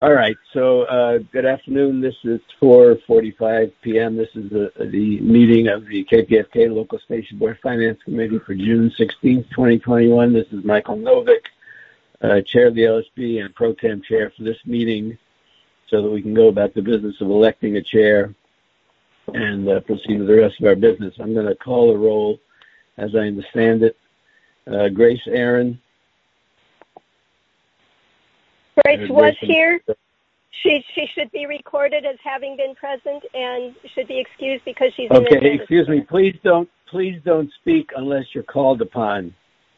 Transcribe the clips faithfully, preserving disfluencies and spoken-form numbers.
All right, so uh, good afternoon. This is four forty-five p.m. This is the, the meeting of the K P F K Local Station Board Finance Committee for June sixteenth, twenty twenty-one. This is Michael Novick, uh, Chair of the L S B and Pro Tem Chair for this meeting, so that we can go about the business of electing a chair and uh, proceed with the rest of our business. I'm going to call the roll as I understand it. Uh, Grace Aaron. Grace was here. She she should be recorded as having been present and should be excused because she's in okay. attendance. Excuse me. Please don't please don't speak unless you're called upon.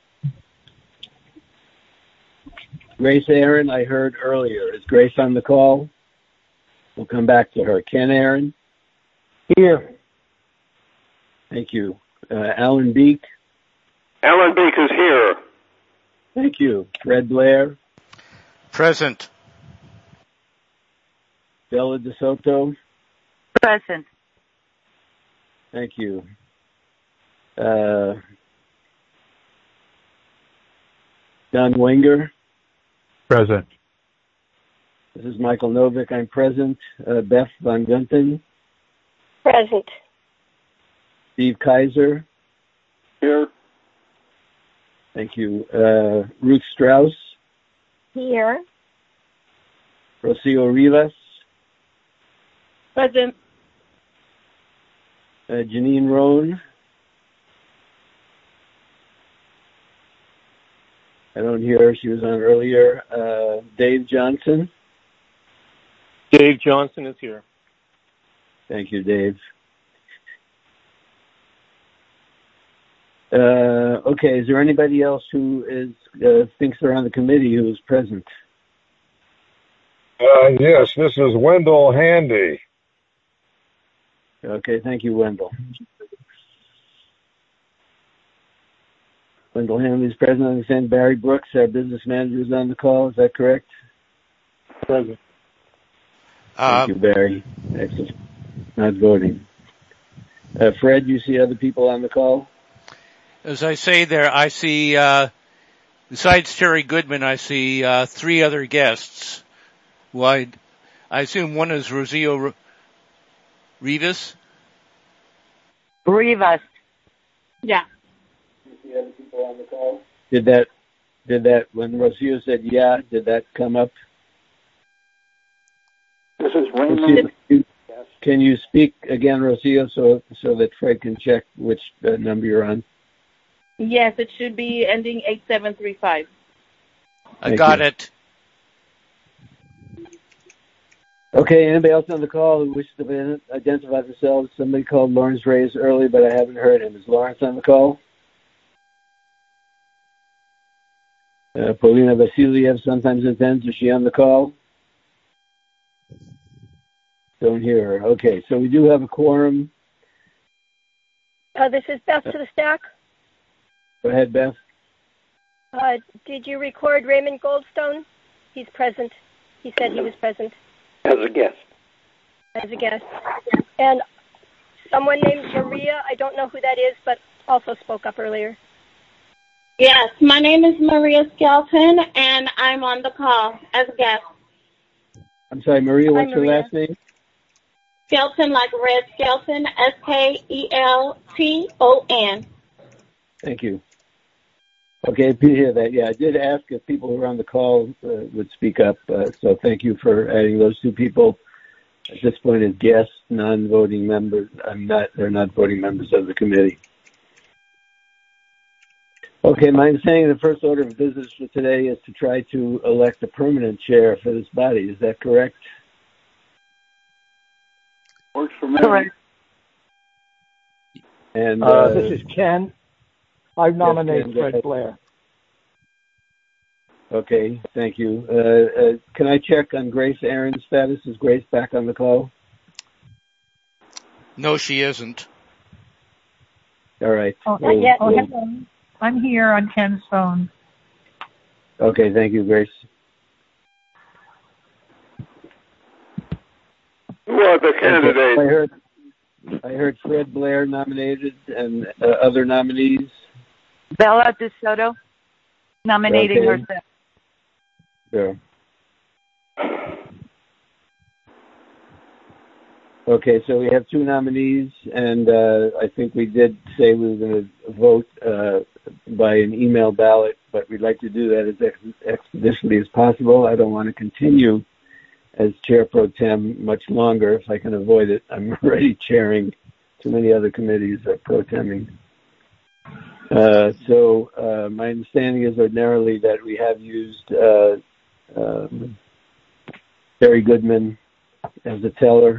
Grace Aaron, I heard earlier. Is Grace on the call? We'll come back to her. Ken Aaron? Here. Thank you. Uh, Alan Beek? Alan Beek is here. Thank you. Fred Blair? Present. Bella DeSoto? Present. Thank you. Uh, Don Wenger? Present. This is Michael Novick. I'm present. Uh, Beth Von Gunten? Present. Steve Kaiser? Here. Thank you. Uh, Ruth Strauss? Here. Rocio Rivas? Present. Uh, Janine Rohn? I don't hear her. She was on earlier. Uh, Dave Johnson? Dave Johnson is here. Thank you, Dave. Uh, okay, is there anybody else who is uh, thinks they're on the committee who is present? Uh, yes, this is Wendell Handy. Okay, thank you, Wendell. Wendell Handy is present. I understand Barry Brooks, our business manager, is on the call. Is that correct? Present. Thank Uh, you, Barry. Excellent. Not voting. Uh, Fred, you see other people on the call? As I say there, I see, uh, besides Terry Goodman, I see uh, three other guests. Well, I, I assume one is Rocio Rivas? Rivas. Yeah. You see other people on the call? Did that, did that, when Rocio said yeah, did that come up? This is Raymond. Rocio, can you speak again, Rocio, so, so that Fred can check which uh, number you're on? Yes, it should be ending eight seven three five. I Thank got you. it. Okay, anybody else on the call who wishes to identify themselves? Somebody called Lawrence Reyes early, but I haven't heard him. Is Lawrence on the call? Uh, Paulina Vasiliev sometimes attends. Is she on the call? Don't hear her. Okay, so we do have a quorum. Uh, this is Beth to the stack. Go ahead, Beth. Uh, did you record Raymond Goldstone? He's present. He said he was present. As a guest. As a guest. And someone named Maria, I don't know who that is, but also spoke up earlier. Yes, my name is Maria Skelton, and I'm on the call as a guest. I'm sorry, Maria, what's Hi, your Maria. last name? Skelton, like Red Skelton, S K E L T O N. Thank you. Okay, I hear that. Yeah, I did ask if people who were on the call uh, would speak up, uh, so thank you for adding those two people. At this point, as guests, non-voting members, I'm not, they're not voting members of the committee. Okay, my understanding of the first order of business for today is to try to elect a permanent chair for this body. Is that correct? Works for me. Correct. And uh, Uh, this is Ken. I nominate Ken, Fred Blair. Okay, thank you. Uh, uh, can I check on Grace Aaron's status? Is Grace back on the call? No, she isn't. All right. Oh, We'll- yet. oh, we'll- hello. I'm here on Ken's phone. Okay, thank you, Grace. Who are the Okay, candidates? I heard, I heard Fred Blair nominated and uh, other nominees. Bella DeSoto, nominating Okay. herself. Sure. Okay, so we have two nominees, and uh, I think we did say we were going to vote uh, by an email ballot, but we'd like to do that as ex- expeditiously as possible. I don't want to continue as chair pro tem much longer if I can avoid it. I'm already chairing too many other committees uh, pro temming. Uh, so uh, my understanding is ordinarily that we have used uh, um, Terry Goodman as a teller.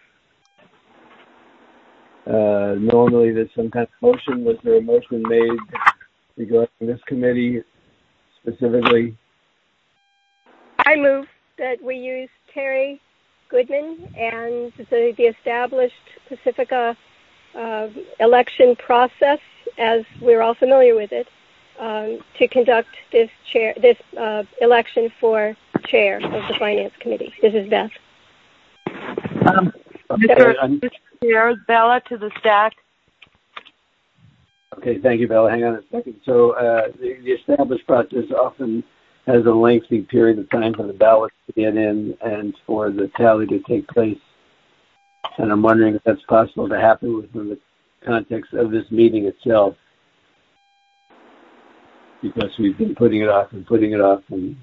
Uh, normally there's some kind of motion. Was there a motion made regarding this committee specifically? I move that we use Terry Goodman and the, the established Pacifica uh, election process, as we're all familiar with it, um, to conduct this chair, this uh, election for chair of the Finance Committee. This is Beth. Um, Mister Chair, Bella to the stack. Okay, thank you, Bella. Hang on a second. So uh, the, the established process often has a lengthy period of time for the ballots to get in and for the tally to take place. And I'm wondering if that's possible to happen within the context of this meeting itself, because we've been putting it off and putting it off. And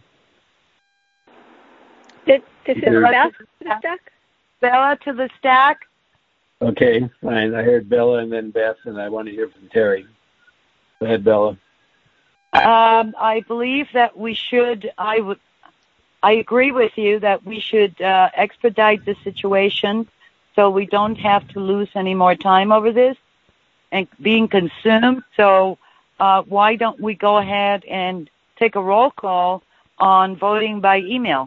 this, this is Beth to the stack? Bella to the stack. Okay, fine. I heard Bella and then Beth, and I want to hear from Terry. Go ahead, Bella. Um, I believe that we should, I would, I agree with you that we should uh, expedite the situation so we don't have to lose any more time over this and being consumed. So uh, why don't we go ahead and take a roll call on voting by email?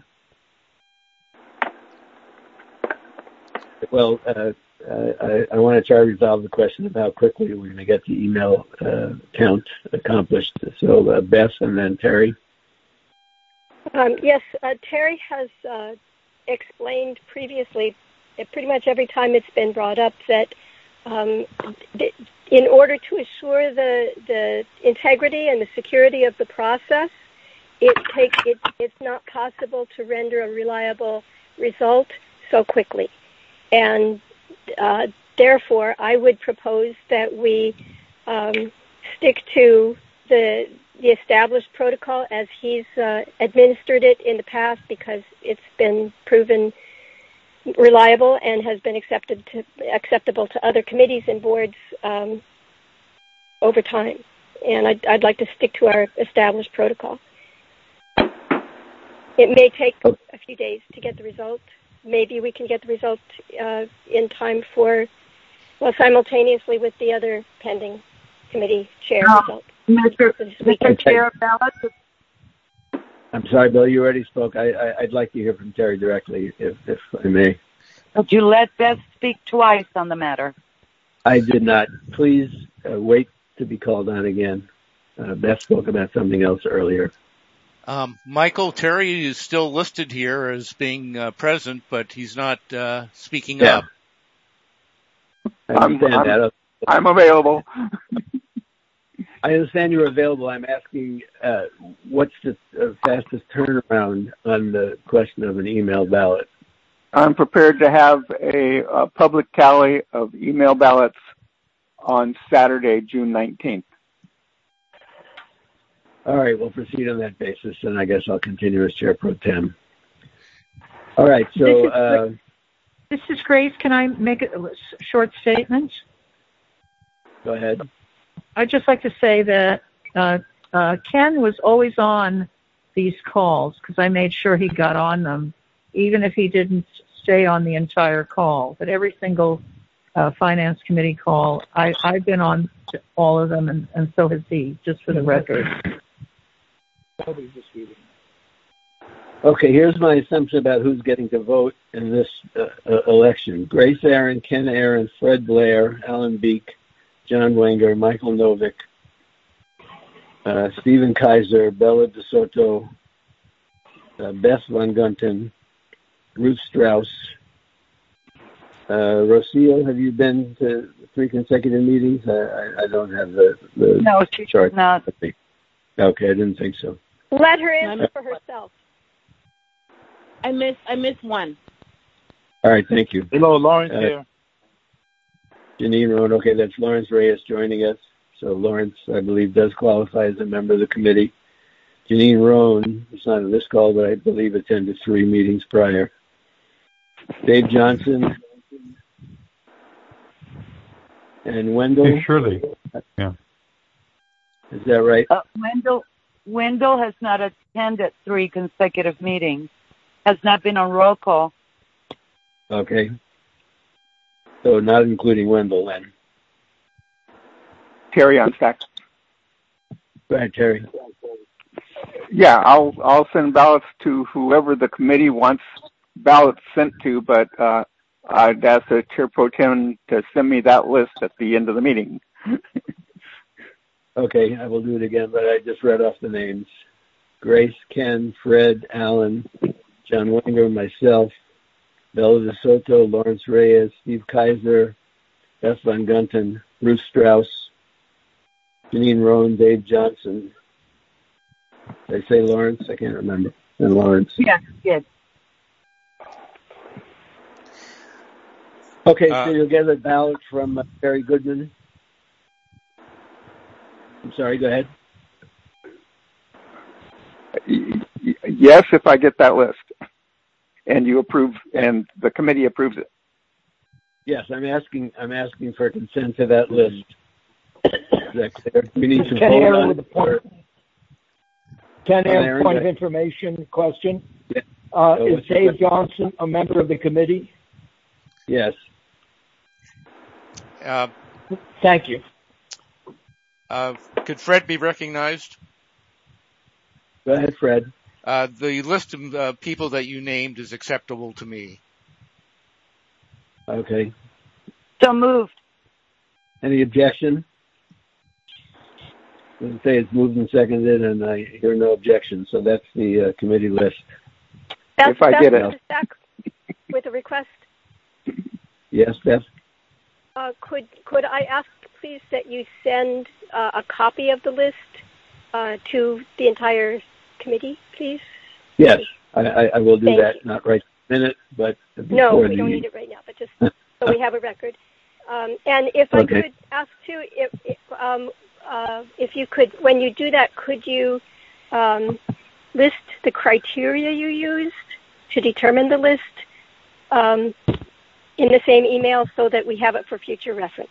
Well, uh, I, I want to try to resolve the question of how quickly we're going to get the email uh, count accomplished. So uh, Beth and then Terry. Um, yes, uh, Terry has uh, explained previously, uh, pretty much every time it's been brought up, that um, th- in order to assure the the integrity and the security of the process, it takes it, it's not possible to render a reliable result so quickly. And uh, therefore, I would propose that we um, stick to the the established protocol as he's uh, administered it in the past, because it's been proven reliable and has been accepted to, acceptable to other committees and boards um, over time. And I'd, I'd like to stick to our established protocol. It may take a few days to get the result. Maybe we can get the result uh, in time for, well, simultaneously with the other pending committee chair uh, result. Mister Mister Chair, Bella. I'm sorry, Bill, you already spoke. I, I, I'd like to hear from Terry directly, if, if I may. Would you let Beth speak twice on the matter? I did not. Please uh, wait to be called on again. Uh, Beth spoke about something else earlier. Um, Michael, Terry is still listed here as being uh, present, but he's not uh, speaking yeah. up. I understand I'm, that. I'm, I'm available. I understand you're available. I'm asking uh, what's the uh, fastest turnaround on the question of an email ballot? I'm prepared to have a, a public tally of email ballots on Saturday, June nineteenth. All right, we'll proceed on that basis, and I guess I'll continue as Chair Pro Tem. All right, so... This is, uh, this is Grace. Can I make a short statement? Go ahead. I'd just like to say that uh, uh, Ken was always on these calls because I made sure he got on them, even if he didn't stay on the entire call. But every single uh, Finance Committee call, I, I've been on to all of them, and, and so has he, just for the record. Okay, here's my assumption about who's getting to vote in this uh, uh, election. Grace Aaron, Ken Aaron, Fred Blair, Alan Beek, John Wenger, Michael Novick, uh, Stephen Kaiser, Bella DeSoto, uh, Beth Van Gunten, Ruth Strauss. Uh, Rocio, have you been to three consecutive meetings? I, I, I don't have the, the no, she chart. Not. Okay, I didn't think so. Let her answer for herself. I missed. I missed one. All right, thank you. Hello, Lawrence Uh, here. Janine Roan, okay, that's Lawrence Reyes joining us. So Lawrence, I believe, does qualify as a member of the committee. Janine Roan is not on this call, but I believe attended three meetings prior. Dave Johnson and Wendell. Hey, Shirley. Yeah. Is that right? Uh, Wendell, Wendell has not attended three consecutive meetings, has not been on roll call. Okay. So not including Wendell then. Terry on stack. Go ahead, Terry. Yeah, I'll I'll send ballots to whoever the committee wants ballots sent to, but uh, I'd ask the Chair Pro Tem to send me that list at the end of the meeting. Okay, I will do it again, but I just read off the names. Grace, Ken, Fred, Alan, John Wenger, myself, Bella DeSoto, Lawrence Reyes, Steve Kaiser, Beth Van Gunten, Bruce Strauss, Janine Roan, Dave Johnson. Did I say Lawrence? I can't remember. And Lawrence. Yeah, good. Okay, Uh, so you'll get a ballot from uh, Terry Goodman. I'm sorry, go ahead. Yes, if I get that list, and you approve, and the committee approves it. Yes, I'm asking. I'm asking for consent to that list. Is that clear? We need to Ken vote Aaron on with it. the point. Ken Aaron, Aaron, point of go- information question. Yeah. Uh, Oh, is what's your Dave question? Johnson a member of the committee? Yes. Uh, Thank you. uh, could Fred be recognized? Go ahead, Fred. Uh, the list of uh, people that you named is acceptable to me. Okay. So moved. Any objection? Doesn't say it's moved and seconded, and I hear no objection. So that's the uh, committee list. That's, If I that's get it. Mister Stack with a request. Yes, Beth? Uh, could could I ask, please, that you send uh, a copy of the list uh, to the entire committee, please? Yes, I, I, I will do Thank that. you. Not right this minute, but before No, we the, don't need it right now, but just so we have a record. Um, and if I Okay. could ask too, if if, um, uh, if you could, when you do that, could you um, list the criteria you used to determine the list um, in the same email so that we have it for future reference?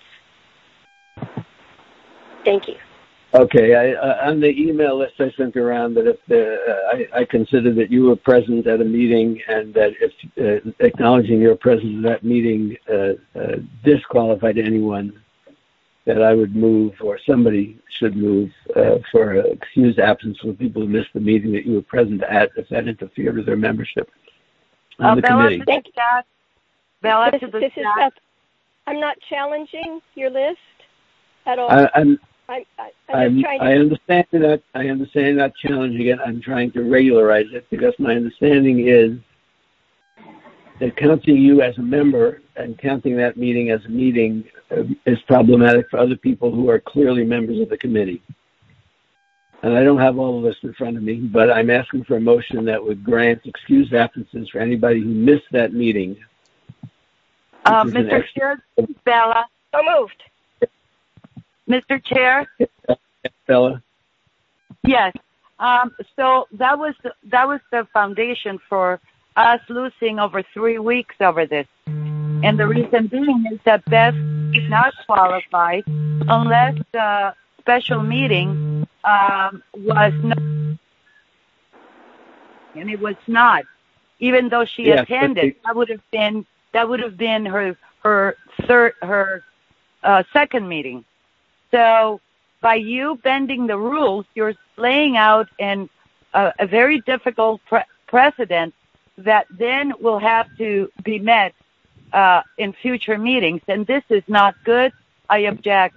Thank you. Okay, I, uh, on the email list I sent around that if the, uh, I, I consider that you were present at a meeting and that if uh, acknowledging your presence at that meeting uh, uh, disqualified anyone, that I would move or somebody should move uh, for uh, excused absence for people who missed the meeting that you were present at if that interfered with their membership on Uh, the Bella committee. to the chat. Bella This, to the this is chat. Beth. I'm not challenging your list at all. I, I'm I'm, I, I'm I'm, just trying to. I understand that. I understand not challenging it. I'm trying to regularize it because my understanding is that counting you as a member and counting that meeting as a meeting uh, is problematic for other people who are clearly members of the committee. And I don't have all the list in front of me, but I'm asking for a motion that would grant excused absences for anybody who missed that meeting. Uh, which is an Mister extra- Chair, Bella. So moved. Mister Chair. Bella? Yes. Um, so that was the, that was the foundation for us losing over three weeks over this. And the reason being is that Beth did not qualify unless the special meeting um, was not, and it was not. Even though she Yes, but attended, the- that would have been that would have been her her third her uh, second meeting. So by you bending the rules, you're laying out an, uh, a very difficult pre- precedent that then will have to be met uh, in future meetings. And this is not good. I object.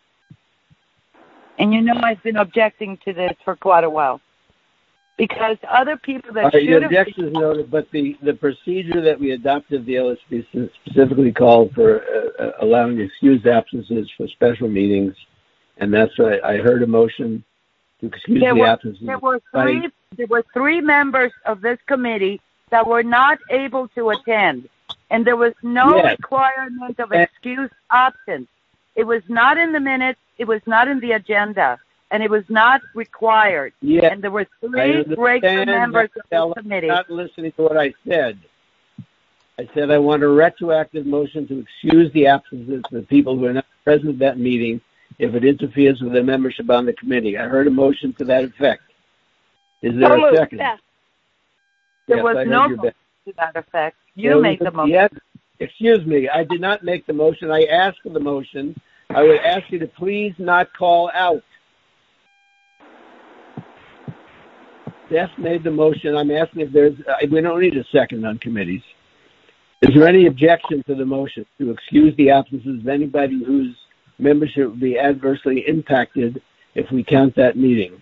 And you know I've been objecting to this for quite a while. Because other people that All right, should your have... objection is noted, but the, the procedure that we adopted, the L S B specifically called for uh, uh, allowing excused absences for special meetings, and that's why I heard a motion to excuse There the were, absences. there were by- three. There were three members of this committee that were not able to attend. and there was no Yes. requirement of excuse absence. It was not in the minutes. It was not in the agenda, and it was not required. Yes. And there were I three regular understand, members of Marcella, the committee. Not listening to what I said. I said I want a retroactive motion to excuse the absences of the people who are not present at that meeting if it interferes with their membership on the committee. I heard a motion to that effect. Is there So a moved, second? Beth. There Yes, was I heard no your motion best. to that effect. You There made was the a- motion. Yes, excuse me, I did not make the motion. I asked for the motion. I would ask you to please not call out. Beth made the motion. I'm asking if there's, uh, we don't need a second on committees. Is there any objection to the motion to excuse the absences of anybody whose membership would be adversely impacted if we count that meeting?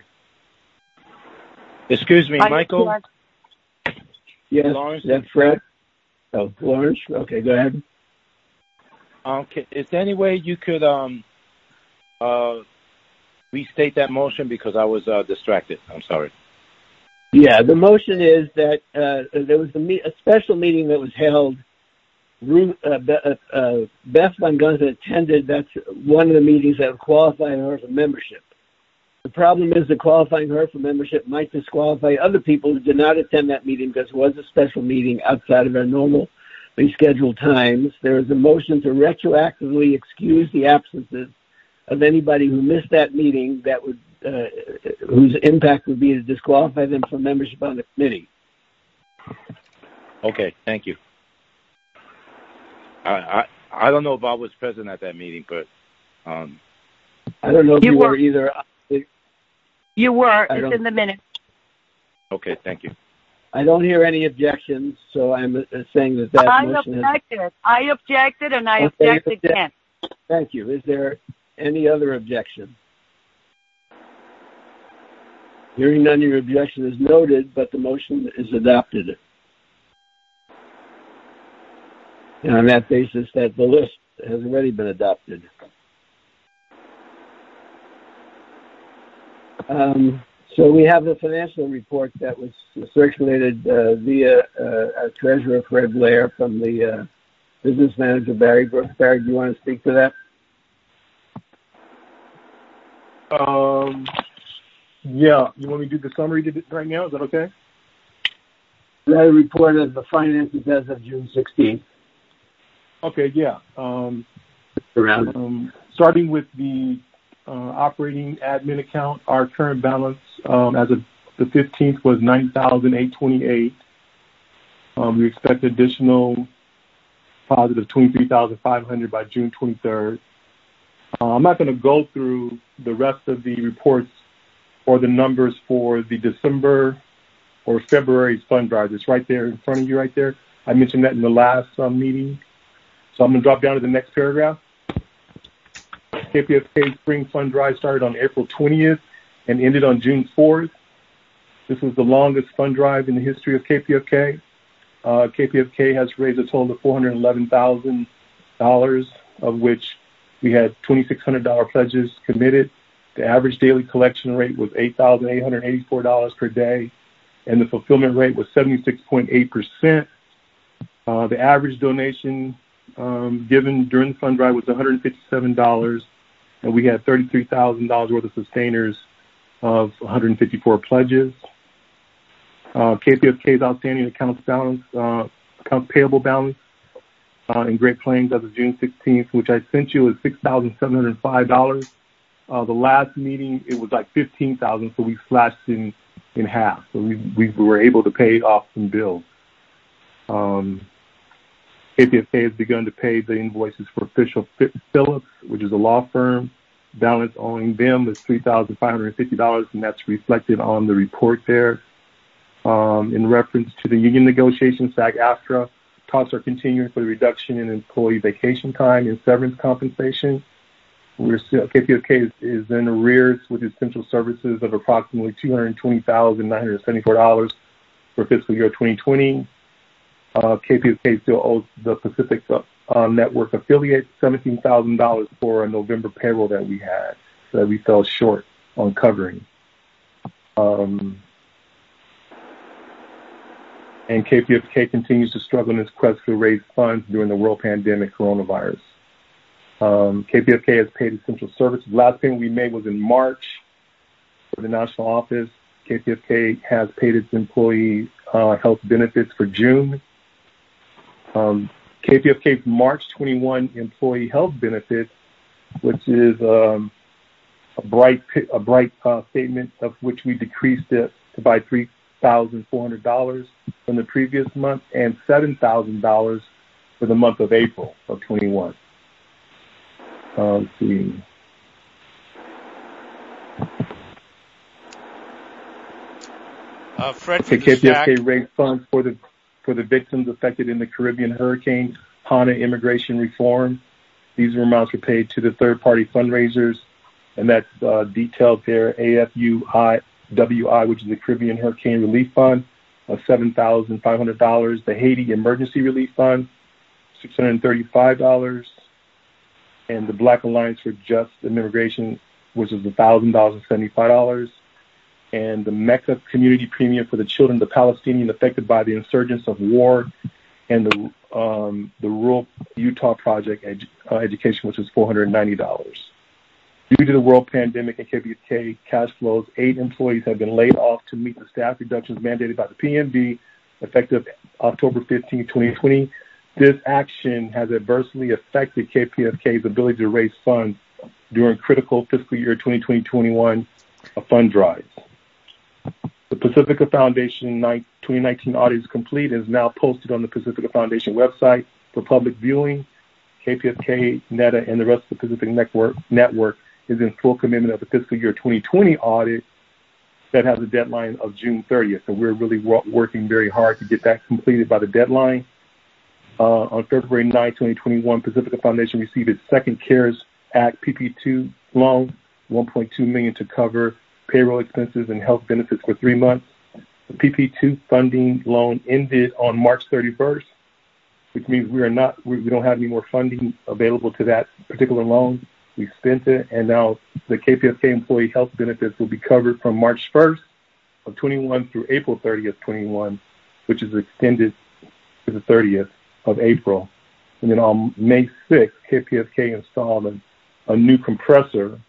Excuse me, I Michael. object. Yes, Lawrence? that's Fred. Oh, Lawrence? Okay, go ahead. Um, ca- is there any way you could um, uh, restate that motion because I was uh, distracted? I'm sorry. Yeah, the motion is that uh, there was a, me- a special meeting that was held. Ruth, uh, Be- uh, uh, Beth Van Gunsen attended. That's one of the meetings that would qualify her for membership. The problem is that qualifying her for membership might disqualify other people who did not attend that meeting because it was a special meeting outside of our normally scheduled times. There is a motion to retroactively excuse the absences of anybody who missed that meeting that would, uh, whose impact would be to disqualify them from membership on the committee. Okay, thank you. I I, I don't know if I was present at that meeting, but um, I don't know if You you, were. were either. You were. I It's don't- in the minutes. okay, thank you. I don't hear any objections, so I'm uh, saying that that I motion has. objected. I objected, and I Okay, object object- again. Thank you. Is there any other objection? Hearing none, your objection is noted, but the motion is adopted. And on that basis, that the list has already been adopted. Um, so we have the financial report that was circulated uh, via uh, our treasurer, Fred Blair, from the uh, business manager, Barry Brooks. Barry, do you want to speak to that? Um, yeah, you want me to do the summary right now? Is that okay? That report of the finances as of June sixteenth. Okay, yeah. Um, Around. um, starting with the uh, operating admin account, our current balance um, as of the fifteenth was ninety thousand eight hundred twenty-eight dollars. Um, we expect additional positive twenty-three thousand five hundred dollars by June twenty-third. Uh, I'm not going to go through the rest of the reports or the numbers for the December or February's fund drive. It's right there in front of you right there. I mentioned that in the last uh, meeting. So I'm going to drop down to the next paragraph. K P F K Spring Fund Drive started on April twentieth and ended on June fourth. This was the longest fund drive in the history of K P F K. Uh, K P F K has raised a total of four hundred eleven thousand dollars, of which we had two thousand six hundred dollars pledges committed. The average daily collection rate was eight thousand eight hundred eighty-four dollars per day, and the fulfillment rate was seventy-six point eight percent. Uh, the average donation um, given during the fund drive was one hundred fifty-seven dollars, and we had thirty-three thousand dollars worth of sustainers of one hundred fifty-four pledges. Uh, K P F K's outstanding accounts balance, uh, accounts payable balance uh, in Great Plains as of June sixteenth, which I sent you, is six thousand seven hundred five dollars. Uh, the last meeting, it was like fifteen thousand dollars, so we slashed in, in half. So we, we were able to pay off some bills. Um, K P F K has begun to pay the invoices for Official Phillips, which is a law firm. Balance owing them is three thousand five hundred fifty dollars, and that's reflected on the report there. Um, in reference to the union negotiations, SAG-AFTRA, talks are continuing for the reduction in employee vacation time and severance compensation. We're still, K P F K is, is in arrears with essential services of approximately two hundred twenty thousand nine hundred seventy-four dollars for fiscal year twenty twenty. Uh, K P F K still owes the Pacific uh, Network affiliate seventeen thousand dollars for a November payroll that we had, that we fell short on covering. Um, and K P F K continues to struggle in its quest to raise funds during the world pandemic coronavirus. Um, K P F K has paid essential services. The last payment we made was in March for the national office. K P F K has paid its employee uh, health benefits for June. Um, K P F K's March twenty-one employee health benefits, which is um, a bright a bright uh, statement of which we decreased it by three thousand four hundred dollars from the previous month and seven thousand dollars for the month of April of twenty-one. Uh, let's see. Uh, Fred the K P F K raised funds for the for the victims affected in the Caribbean hurricane, HANA immigration reform. These amounts were paid to the third-party fundraisers, and that's uh, detailed there. A F U I W I, which is the Caribbean Hurricane Relief Fund, of seven thousand five hundred dollars. The Haiti Emergency Relief Fund, six hundred thirty-five dollars. And the Black Alliance for Just Immigration, which is one thousand dollars and seventy-five dollars. And the Mecca Community Premium for the children of the Palestinians affected by the insurgence of war, and the um, the Rural Utah Project edu- uh, Education, which is four hundred ninety dollars. Due to the world pandemic and K P F K cash flows, eight employees have been laid off to meet the staff reductions mandated by the P M B effective October fifteenth, twenty twenty. This action has adversely affected K P F K's ability to raise funds during critical fiscal year twenty twenty to twenty-one fund drives. The Pacifica Foundation twenty nineteen audit is complete and is now posted on the Pacifica Foundation website for public viewing. K P F K, NETA, and the rest of the Pacific Network, network is in full commitment of the fiscal year twenty twenty audit that has a deadline of June thirtieth. So we're really working very hard to get that completed by the deadline. Uh, on February ninth, twenty twenty-one, Pacifica Foundation received its second CARES Act P P two loan, one point two million dollars to cover payroll expenses and health benefits for three months. The P P two funding loan ended on March thirty-first, which means we are not, we, we don't have any more funding available to that particular loan. We spent it, and now the K P F K employee health benefits will be covered from March first of twenty-one through April thirtieth, twenty-one, which is extended to the thirtieth of April. And then on May sixth, K P F K installed a, a new compressor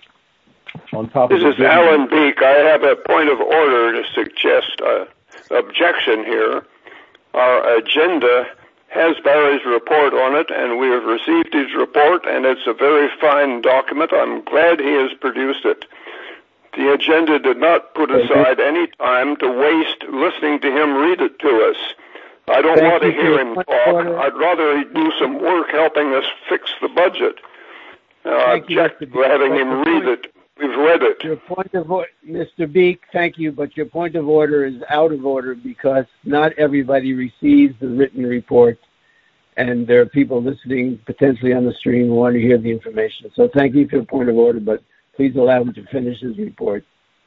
on top this of the This is Alan Beek. I have a point of order to suggest an objection here. Our agenda has Barry's report on it, and we have received his report, and it's a very fine document. I'm glad he has produced it. The agenda did not put aside any time to waste listening to him read it to us. I don't Thank want to you hear him for talk. order. I'd rather he do some work helping us fix the budget. Uh, I Thank you, object Mister to having Beek. him But the read point- it. We've read it. Your point of order, Mister Beek, thank you, but your point of order is out of order because not everybody receives the written report, and there are people listening potentially on the stream who want to hear the information. So thank you for your point of order, but please allow him to finish his report.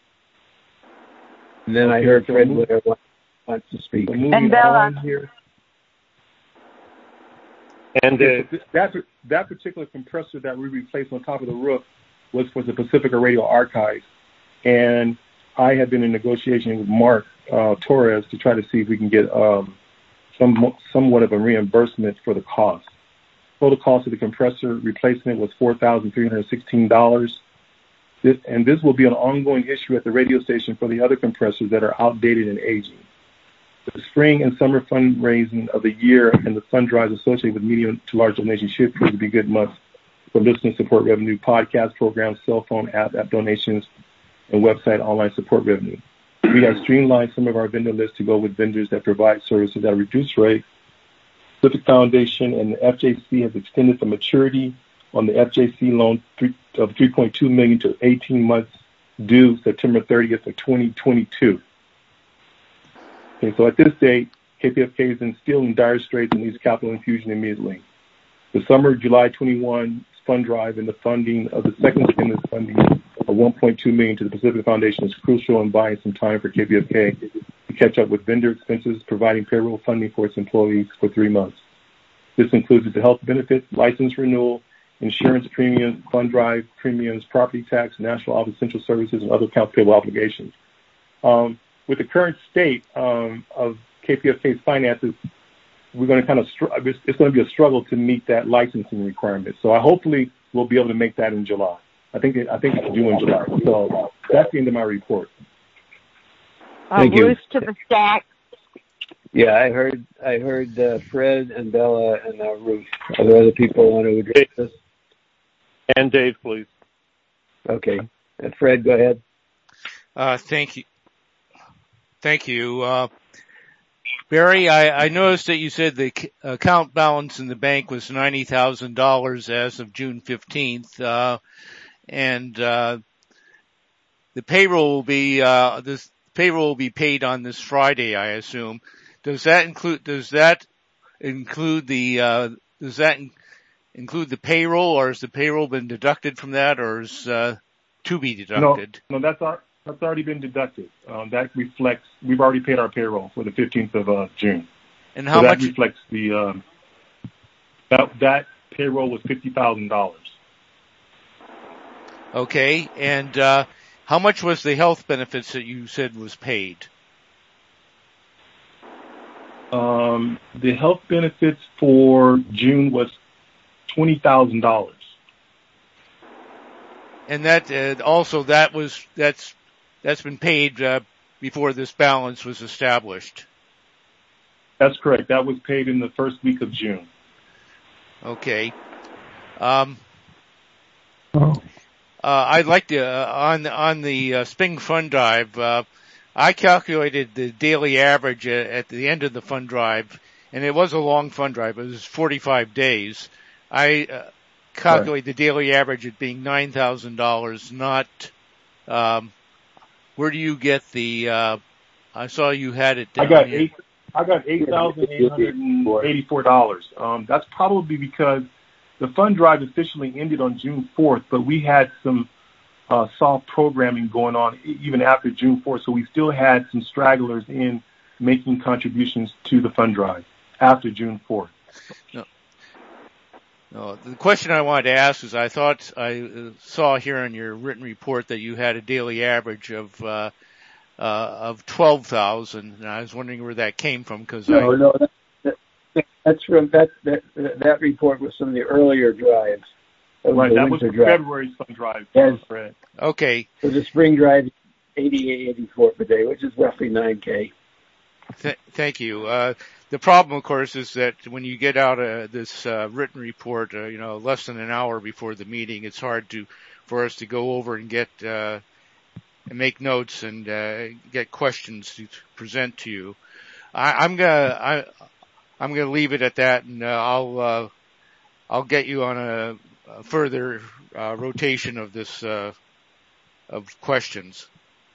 And then Okay, I heard so Fred move- Blair wants to speak. So moving And Bella. on here. And uh, that that particular compressor that we replaced on top of the roof was for the Pacifica Radio Archives, and I had been in negotiation with Mark uh, Torres to try to see if we can get um, some somewhat of a reimbursement for the cost. Total cost of the compressor replacement was four thousand three hundred sixteen dollars. This, and this will be an ongoing issue at the radio station for the other compressors that are outdated and aging. The spring and summer fundraising of the year and the fund drives associated with medium to large donations should prove to be good months for listener support revenue, podcast programs, cell phone app, app donations, and website online support revenue. We have streamlined some of our vendor lists to go with vendors that provide services at a reduced rate. Pacific Foundation and the F J C has extended the maturity on the F J C loan of three point two million dollars to eighteen months due September thirtieth of twenty twenty-two. Okay, so at this date, K P F K is in still in dire straits and needs capital infusion immediately. The summer July twenty-one fund drive and the funding of the second stimulus funding of one point two million dollars to the Pacific Foundation is crucial in buying some time for K P F K to catch up with vendor expenses, providing payroll funding for its employees for three months. This includes the health benefits, license renewal, insurance premiums, fund drive premiums, property tax, national office central services, and other accounts payable obligations. Um, with the current state um, of K P F K's finances, we're going to kind of str- it's, it's going to be a struggle to meet that licensing requirement. So I hopefully we'll be able to make that in July. I think it, I think it's due in July. So that's the end of my report. Thank uh, you. Ruth to the stack. Yeah, I heard I heard uh, Fred and Bella and uh, Ruth. Are there other people who want to address this? And Dave, please. Okay. Uh, Fred, go ahead. Uh, thank you. Thank you. Uh, Barry, I, I noticed that you said the account balance in the bank was ninety thousand dollars as of June fifteenth, uh, and uh, the payroll will be uh, this payroll will be paid on this Friday, I assume. Does that include does that include the uh, does that in, include the payroll, or has the payroll been deducted from that, or is uh, to be deducted? No, no, that's our. That's already been deducted. Um, that reflects, we've already paid our payroll for the fifteenth of uh, June. And how so that much? reflects the, um, that, that payroll was fifty thousand dollars. Okay. And, uh, how much was the health benefits that you said was paid? Um, the health benefits for June was twenty thousand dollars. And that, uh, also that was, that's, That's been paid uh, before this balance was established. That's correct. That was paid in the first week of June. Okay. Um, oh. uh, I'd like to uh, on on the uh, Spring Fund Drive. Uh, I calculated the daily average at, at the end of the fund drive, and it was a long fund drive. It was forty-five days. I uh, calculate right. the daily average at being nine thousand dollars, not. Um, Where do you get the, uh, I saw you had it down I got here. eight, I got eight thousand eight hundred eighty-four dollars. Um, that's probably because the fund drive officially ended on June fourth, but we had some, uh, soft programming going on even after June fourth. So we still had some stragglers in making contributions to the fund drive after June fourth. No. No, the question I wanted to ask is I thought I saw here in your written report that you had a daily average of uh, uh, of twelve thousand, and I was wondering where that came from. Cause no, I... no, that, that, that's from that, that that report was from the earlier drives. That right, that was drive. February's fund drive. Yes. Fred. Okay. So the spring drive, eighty-eight eighty-four per day, which is roughly nine K. Th- thank you. Uh, The problem, of course, is that when you get out uh, this uh, written report, uh, you know, less than an hour before the meeting, it's hard to for us to go over and get uh, and make notes and uh, get questions to present to you. I, I'm gonna I, I'm gonna leave it at that, and uh, I'll uh, I'll get you on a, a further uh, rotation of this uh, of questions.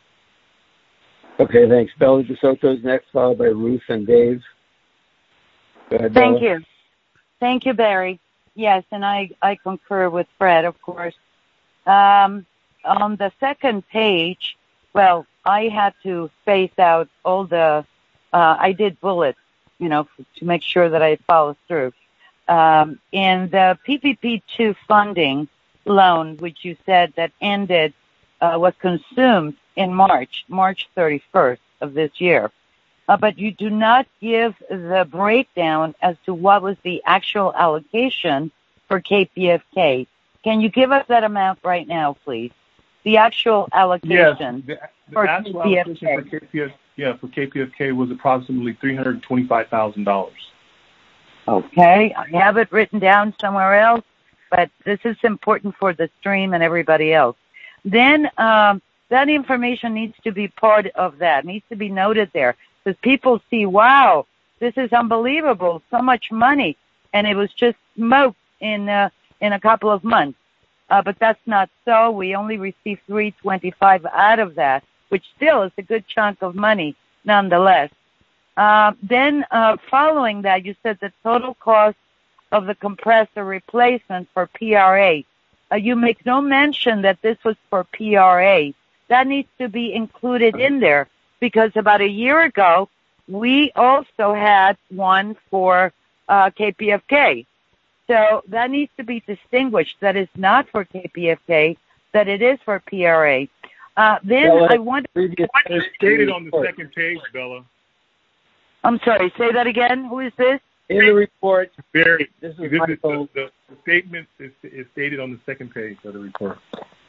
Okay, thanks. Bella DeSoto's next, followed by Ruth and Dave. Ahead, Thank you. Thank you, Barry. Yes, and I, I concur with Fred, of course. Um, on the second page, well, I had to space out all the, uh, I did bullets, you know, to make sure that I follow through. Um, in the P P P two funding loan, which you said that ended, uh, was consumed in March, March thirty-first of this year. Uh, but you do not give the breakdown as to what was the actual allocation for K P F K. Can you give us that amount right now, please? The actual allocation yes, the, the for actual K P F K. Allocation for K P F, yeah, for K P F K was approximately three hundred twenty-five thousand dollars. Okay, I have it written down somewhere else, but this is important for the stream and everybody else. Then um, that information needs to be part of that, needs to be noted there. Because people see, wow, this is unbelievable, so much money, and it was just smoked in uh, in a couple of months. Uh, but that's not so. We only received three twenty-five out of that, which still is a good chunk of money, nonetheless. Uh, then, uh, following that, you said the total cost of the compressor replacement for P R A. Uh, you make no mention that this was for P R A. That needs to be included in there. Because about a year ago, we also had one for uh, K P F K. So that needs to be distinguished. That is not for K P F K, that it is for P R A. Uh, then Bella, I want to... It's stated on the second page, Bella. I'm sorry, say that again. Who is this? In the report, Barry, this is this is Michael. the, the statement is, is stated on the second page of the report.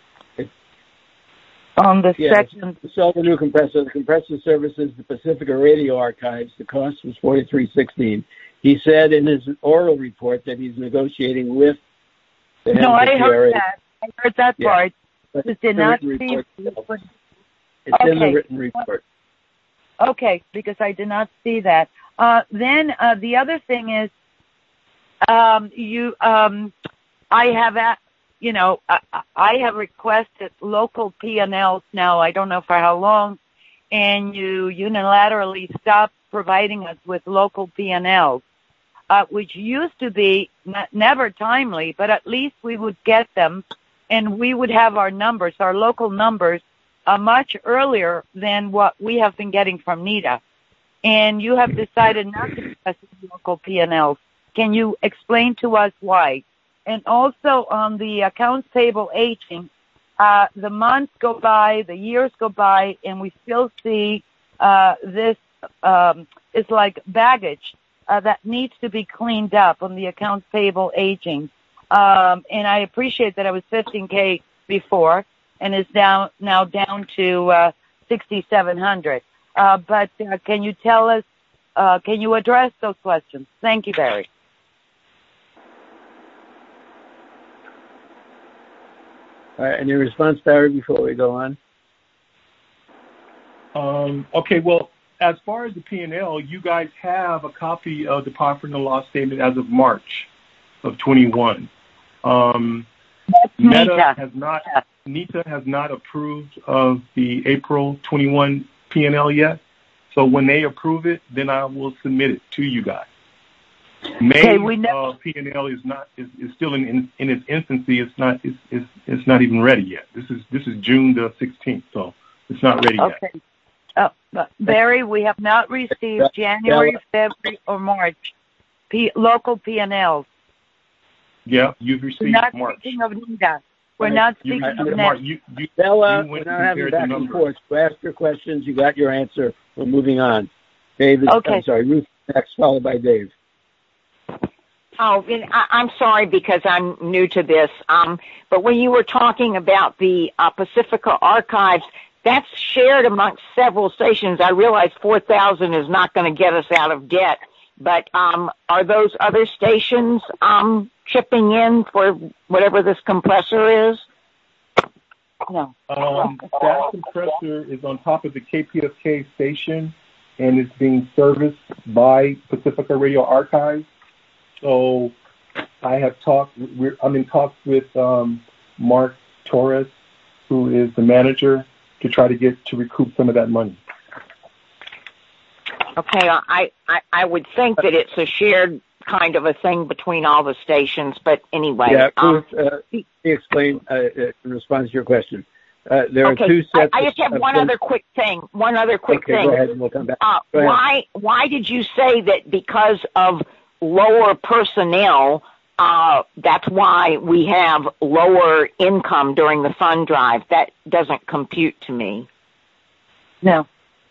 On the Yes. second. Sell the new compressor. The compressor services the Pacifica Radio Archives. The cost was forty-three sixteen. He said in his oral report that he's negotiating with the No, I P R A. heard that. I heard that Yeah. part. But Just did the not written see. report. It's in the Okay. written report. Okay, because I did not see that. Uh, then uh, the other thing is, um, you, um, I have, a, you know, I, I have requested local P and Ls now. I don't know for how long, and you unilaterally stopped providing us with local P and Ls, uh, which used to be not, never timely, but at least we would get them, and we would have our numbers, our local numbers, uh, much earlier than what we have been getting from NETA. And you have decided not to discuss local P and Ls. Can you explain to us why? And also on the accounts payable aging, uh, the months go by, the years go by, and we still see uh, this um, is like baggage uh, that needs to be cleaned up on the accounts payable aging. Um, and I appreciate that it was fifteen K before and is down now down to uh, sixty-seven hundred. Uh, but uh, can you tell us, uh, can you address those questions? Thank you, Barry. All right, any response, Barry, before we go on? Um, okay, well, as far as the P and L, you guys have a copy of the profit and loss statement as of March of twenty-one. Um, Meta has not, NETA has not approved of the April twenty-one P and L yet. So when they approve it, then I will submit it to you guys. May okay, we know- uh, P and L is not is, is still in, in in its infancy. It's not it's, it's it's not even ready yet. This is this is June the sixteenth, so it's not ready okay. yet. Uh, but Barry, we have not received January, February, or March P- local P and Ls. Yeah, you've received We're not March. speaking of NETA. We're Right. not You, speaking you, of March, NETA. you, you, Bella, you we're went not and having compared back the and numbers. forth. You asked your questions. You got your answer. We're moving on. David, Okay. I'm sorry, Ruth next, followed by Dave. Oh, and I, I'm sorry because I'm new to this. Um, but when you were talking about the uh, Pacifica Archives, that's shared amongst several stations. I realize four thousand is not going to get us out of debt, but um, are those other stations um, chipping in for whatever this compressor is? No. Um, that compressor is on top of the K P F K station and is being serviced by Pacifica Radio Archives. So I have talked, we're, I'm in talks with um, Mark Torres, who is the manager, to try to get to recoup some of that money. Okay, I, I, I would think that it's a shared kind of a thing between all the stations, but anyway. Yeah, um, Ruth, uh, he explained uh, in response to your question. Uh, there okay, are two sets. I, I just have of one things. other quick thing. One other quick okay, thing. Go ahead, and we'll come back. Uh, Go ahead. why why did you say that because of lower personnel, uh, that's why we have lower income during the fund drive? That doesn't compute to me. No.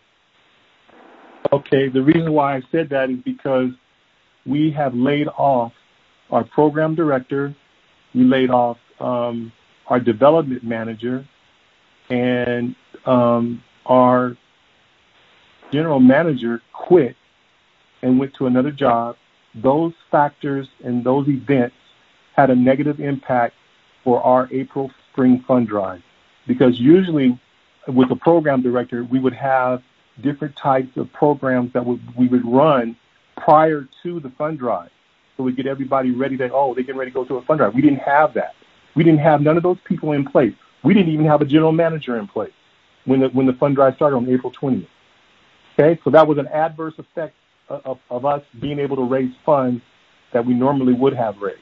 Okay, the reason why I said that is because we have laid off our program director, we laid off um, our development manager, and um, our general manager quit and went to another job. Those factors and those events had a negative impact for our April Spring Fund Drive, because usually with the program director, we would have different types of programs that would, we would run prior to the fund drive. So we get everybody ready that, oh, they're getting ready to go to a fund drive. We didn't have that. We didn't have none of those people in place. We didn't even have a general manager in place when the, when the fund drive started on April twentieth. Okay, so that was an adverse effect of, of, of us being able to raise funds that we normally would have raised.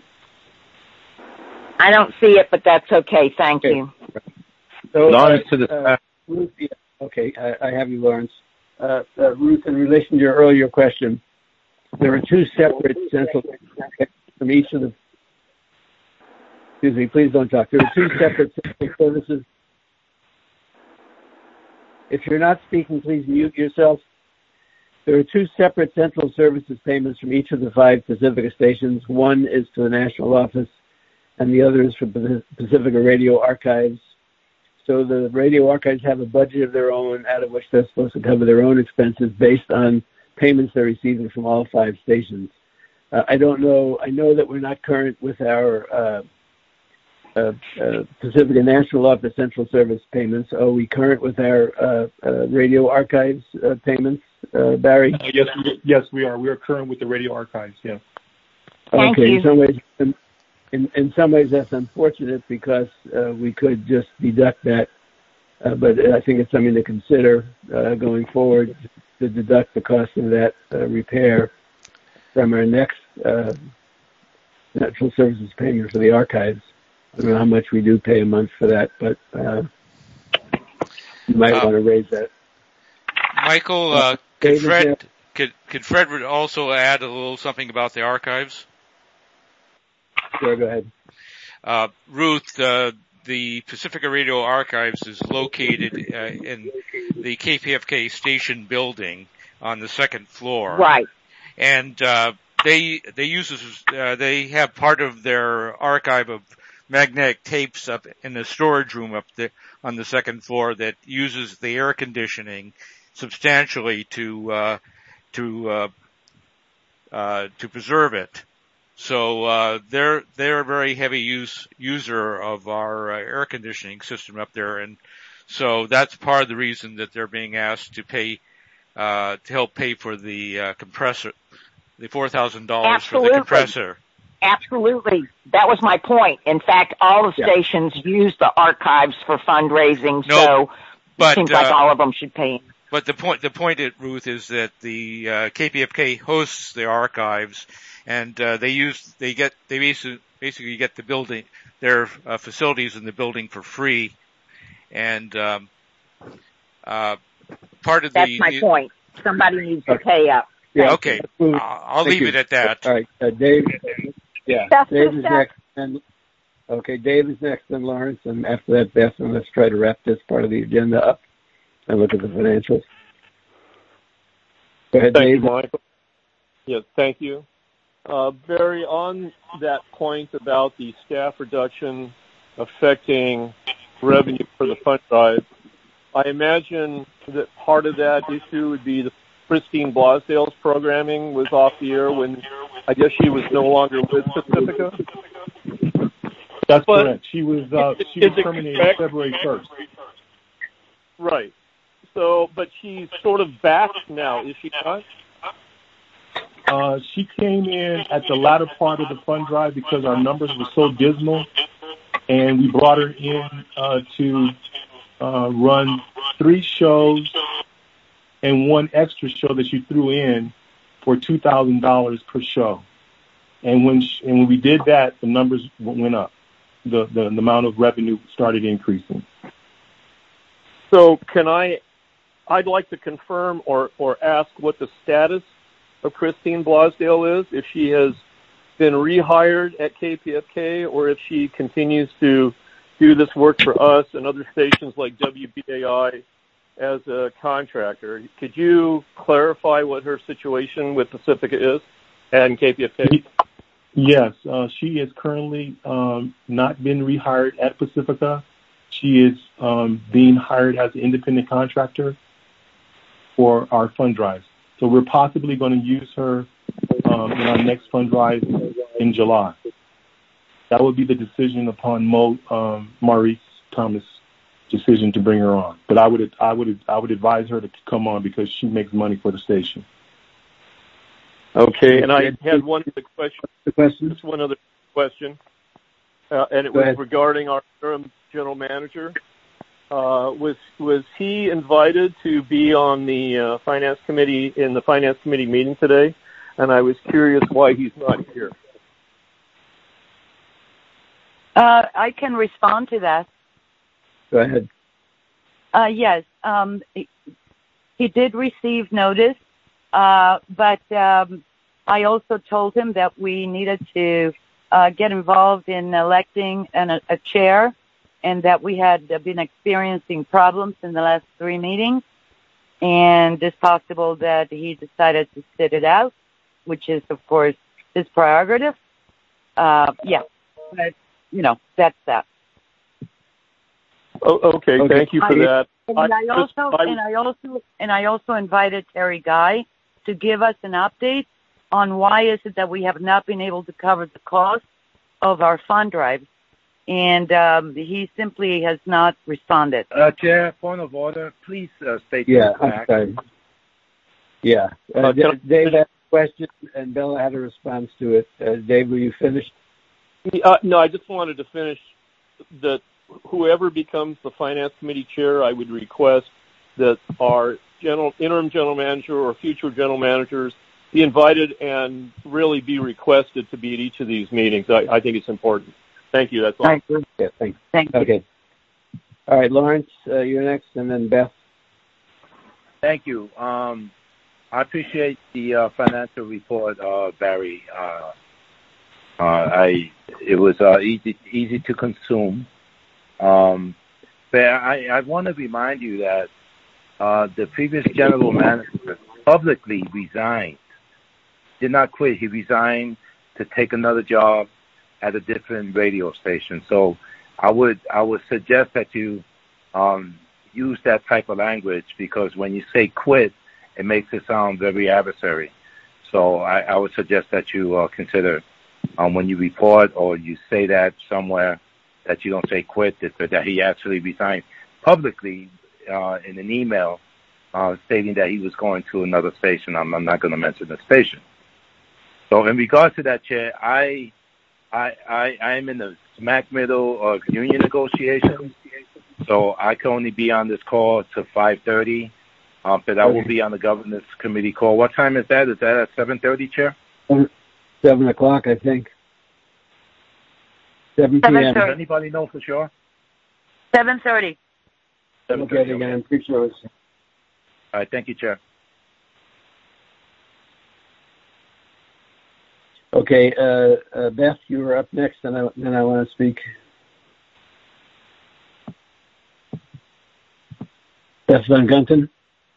I don't see it, but that's okay. Thank Okay. you. So, Lawrence uh, to the uh, Ruth, yeah, okay, I, I have you, Lawrence. Uh, uh, Ruth, in relation to your earlier question, there are two separate central from each of the. Excuse me, please don't talk. There are two separate central services. If you're not speaking, please mute yourself. There are two separate central services payments from each of the five Pacifica stations. One is to the national office, and the other is for Pacifica Radio Archives. So the radio archives have a budget of their own, out of which they're supposed to cover their own expenses based on payments they're receiving from all five stations. Uh, I don't know. I know that we're not current with our uh, uh, uh, Pacifica National Office Central Service payments. Are we current with our uh, uh, radio archives uh, payments, uh, Barry? Uh, yes, we, yes, we are. We are current with the radio archives. Yes. Thank okay. you. In some ways, in, in some ways, that's unfortunate because uh, we could just deduct that. Uh, but I think it's something to consider uh, going forward to deduct the cost of that uh, repair from our next uh, natural services payment for the archives. I don't know how much we do pay a month for that, but uh, you might uh, want to raise that. Michael, uh, could Fred could, could Fred also add a little something about the archives? Sure, go ahead. Uh, Ruth, uh, the Pacifica Radio Archives is located uh, in the K P F K station building on the second floor. Right. And uh, they they use this, uh, they have part of their archive of magnetic tapes up in the storage room up there on the second floor that uses the air conditioning substantially to uh, to uh, uh, to preserve it. So uh, they're they're a very heavy use user of our uh, air conditioning system up there, and so that's part of the reason that they're being asked to pay uh, to help pay for the uh, compressor, the four thousand dollars for the compressor. Absolutely, that was my point. In fact, all the stations yeah. use the archives for fundraising, no, so but, it seems uh, like all of them should pay. But the point, the point, it, Ruth, is that the uh, K P F K hosts the archives. And uh, they use, they get, they basically, basically get the building, their uh, facilities in the building for free. And um, uh, part of That's the. That's my point. Somebody needs to pay up. Yeah, okay. I'll, I'll leave you. it at that. All right, uh, Dave. Yeah, That's Dave is next. And, okay, Dave is next, and Lawrence, and after that, Beth. And let's try to wrap this part of the agenda up and look at the financials. Go ahead, Thank Dave. you, Michael. Yes, thank you. Uh, Barry, on that point about the staff reduction affecting revenue for the fund drive, I imagine that part of that issue would be the Christine Blosdale's programming was off the air when I guess she was no longer with Pacifica. That's but correct. She was uh, she was terminated correct? February first. Right. So, but she's sort of back now, is she not? Uh, she came in at the latter part of the fund drive because our numbers were so dismal, and we brought her in uh, to uh, run three shows and one extra show that she threw in for two thousand dollars per show. And when she, and when we did that, the numbers went up. The, the the amount of revenue started increasing. So, can I? I'd like to confirm or or ask what the status of Christine Blosdale is, if she has been rehired at K P F K or if she continues to do this work for us and other stations like W B A I as a contractor. Could you clarify what her situation with Pacifica is and K P F K? Yes, uh, she is currently um, not been rehired at Pacifica. She is um, being hired as an independent contractor for our fund drives. So we're possibly going to use her um, in our next fund drive in July. That would be the decision upon Mo, um, Maurice Thomas' decision to bring her on. But I would I would I would advise her to come on because she makes money for the station. Okay, and I had one other question. The question? Just one other question, uh, and it Go was ahead. regarding our interim general manager. Uh, was was he invited to be on the uh, finance committee in the finance committee meeting today? And I was curious why he's not here. Uh, I can respond to that. Go ahead. Uh, yes, um, he, he did receive notice, uh, but um, I also told him that we needed to uh, get involved in electing an, a, a chair, and that we had been experiencing problems in the last three meetings. and it's possible that he decided to sit it out, which is, of course, his prerogative. Uh, yeah, but, you know, that's that. Oh, okay, okay, thank you for I, that. And I, I also I, and I also and I also invited Terry Guy to give us an update on why is it that we have not been able to cover the cost of our fund drive, and um, he simply has not responded. Uh, Chair, point of order, please uh, state yeah, the fact. I'm sorry. Yeah, uh, uh, Dave had a question, and Bella had a response to it. Uh, Dave, were you finished? Uh, no, I just wanted to finish that whoever becomes the Finance Committee chair, I would request that our general, interim general manager or future general managers be invited and really be requested to be at each of these meetings. I, I think it's important. Thank you. That's all. Thank you. Yeah, thanks. Thank you. Okay. All right, Lawrence, uh, you're next, and then Beth. Thank you. Um, I appreciate the uh, financial report, uh, Barry. Uh, uh, I it was uh, easy easy to consume. Um, but I, I want to remind you that uh, the previous general manager publicly resigned, did not quit. He resigned to take another job at a different radio station. So I would I would suggest that you um, use that type of language, because when you say quit, it makes it sound very adversary. So I, I would suggest that you uh, consider um, when you report or you say that somewhere, that you don't say quit, but that he actually resigned publicly uh, in an email uh, stating that he was going to another station. I'm, I'm not going to mention the station. So in regards to that, Chair, I, I, I, I'm in the smack middle of union negotiations, so I can only be on this call to five thirty, uh, but I will be on the governance committee call. What time is that? Is that at seven thirty, Chair? Seven o'clock, I think. seven p m Does anybody know for sure? seven thirty. Okay, again, I'm pretty sure it's... All right, thank you, Chair. Okay, uh, uh, Beth, you were up next, and I, then I want to speak. Beth Van Gunten?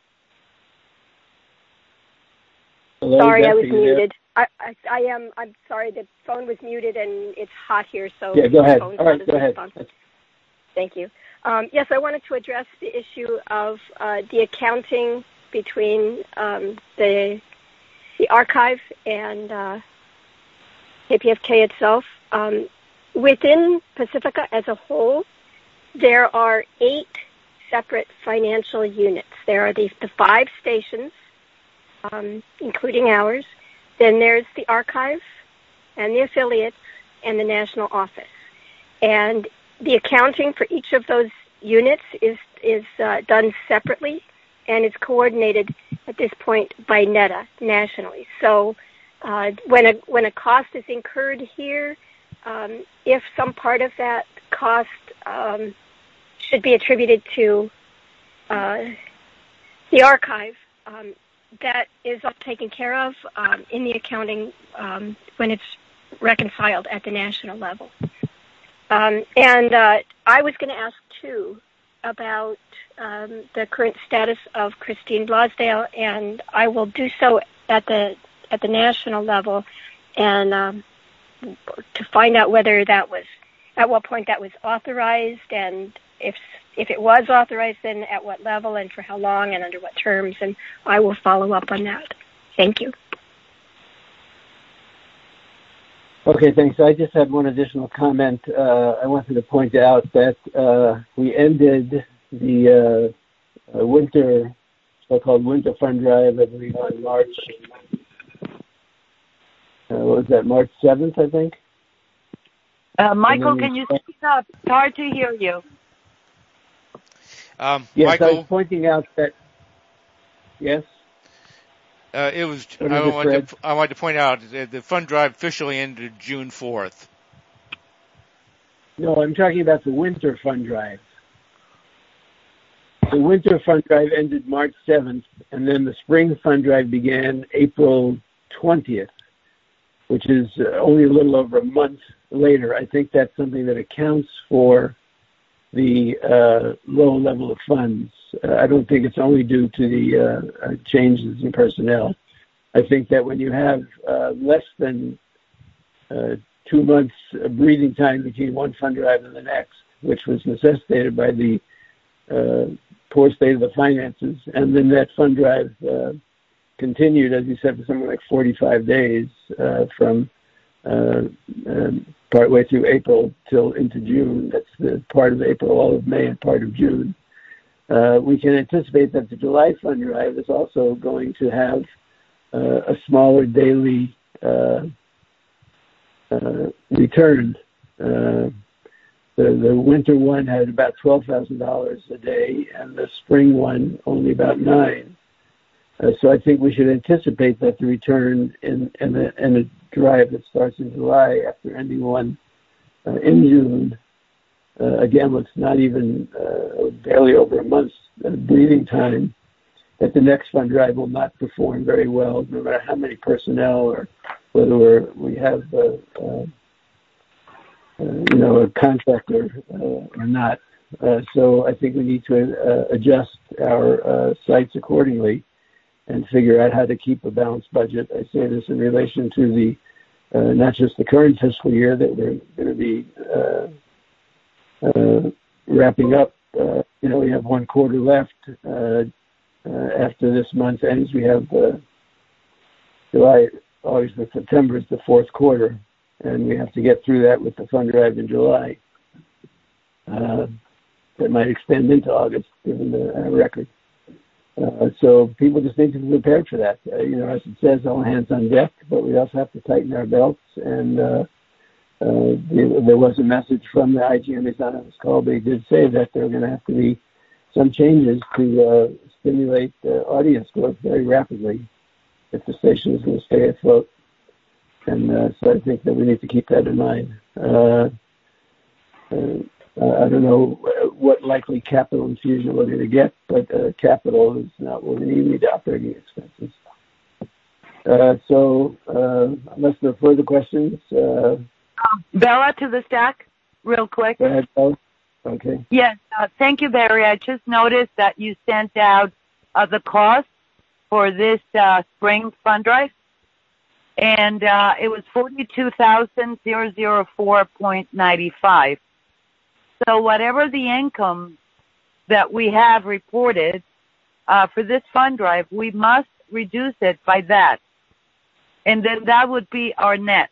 Hello, sorry, Beth, I was muted. I, I, I am. I'm sorry. The phone was muted, and it's hot here, so yeah. Go ahead. All right, go ahead. Thank you. Um, yes, I wanted to address the issue of uh, the accounting between um, the the archive and uh, K P F K itself. Um, within Pacifica as a whole, there are eight separate financial units. There are the, the five stations, um, including ours. Then there's the archive and the affiliates and the national office. And the accounting for each of those units is is uh, done separately, and it's coordinated at this point by NETA nationally. So uh, when a when a cost is incurred here, um, if some part of that cost um, should be attributed to uh, the archive, um, that is all taken care of um, in the accounting um, when it's reconciled at the national level. Um, and uh, I was going to ask, too, about um, the current status of Christine Blasdale, and I will do so at the at the national level, and um, to find out whether that was, at what point that was authorized, and if if it was authorized, then at what level, and for how long, and under what terms, and I will follow up on that. Thank you. Okay, thanks. I just had one additional comment. Uh, I wanted to point out that uh, we ended the uh, uh, winter, so-called winter fund drive, I believe, on March, uh, what was that, March seventh, I think? Uh, Michael, can you speak up? It's hard to hear you. Um, yes, Michael, I was pointing out that, yes? Uh, it was. I wanted, to, I wanted to point out that the fund drive officially ended June fourth. No, I'm talking about the winter fund drive. The winter fund drive ended March seventh, and then the spring fund drive began April twentieth, which is only a little over a month later. I think that's something that accounts for the uh, low level of funds. Uh, I don't think it's only due to the uh, uh, changes in personnel. I think that when you have uh, less than uh, two months of breathing time between one fund drive and the next, which was necessitated by the uh, poor state of the finances, and then that fund drive uh, continued, as you said, for something like forty-five days uh, from uh, uh, partway through April till into June. That's the part of April, all of May, and part of June. Uh, we can anticipate that the July fund drive is also going to have uh, a smaller daily uh, uh, return. Uh, the, the winter one had about twelve thousand dollars a day, and the spring one only about nine. Uh, so I think we should anticipate that the return in, in, a, in a drive that starts in July after ending one uh, in June, uh, again, with not even uh, barely over a month's uh, breathing time, that the next fund drive will not perform very well, no matter how many personnel or whether we're, we have uh, uh, uh, you know, a contractor uh, or not. Uh, so I think we need to uh, adjust our uh, sites accordingly and figure out how to keep a balanced budget. I say this in relation to the uh, not just the current fiscal year that we're going to be uh, uh, wrapping up. Uh, you know, we have one quarter left. Uh, uh, after this month ends, we have uh, July, August, and September is the fourth quarter, and we have to get through that with the fund drive in July. Uh, that might extend into August, given the uh, record. Uh, so people just need to be prepared for that. Uh, you know, as it says, all hands on deck, but we also have to tighten our belts. And uh, uh, there was a message from the I G M As on this call. They did say that there are going to have to be some changes to uh, stimulate uh, audience growth very rapidly if the station is going to stay afloat. And uh, so I think that we need to keep that in mind. Uh, uh, Uh, I don't know what likely capital infusion we're going to get, but uh, capital is not what we need. We need operating expenses. Uh, so, uh, unless there are further questions. Uh, um, Bella to the stack, real quick. Go ahead, Bella. Okay. Yes, uh, thank you, Barry. I just noticed that you sent out uh, the cost for this uh, spring fund drive, and uh, it was forty-two thousand four point nine five. So whatever the income that we have reported uh, for this fund drive, we must reduce it by that. And then that would be our net.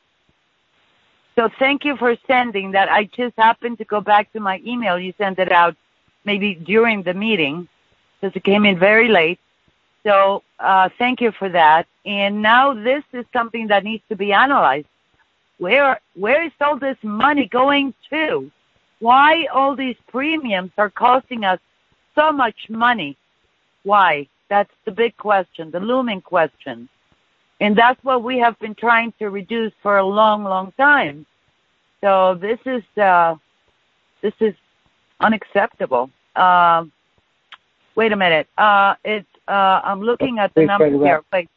So thank you for sending that. I just happened to go back to my email. You sent it out maybe during the meeting because it came in very late. So uh, thank you for that. And now this is something that needs to be analyzed. Where Where is all this money going to? Why all these premiums are costing us so much money? Why? That's the big question, the looming question. And that's what we have been trying to reduce for a long, long time. So this is uh, this is unacceptable. Uh, wait a minute. Uh, it's uh, I'm looking at the numbers here. Wait.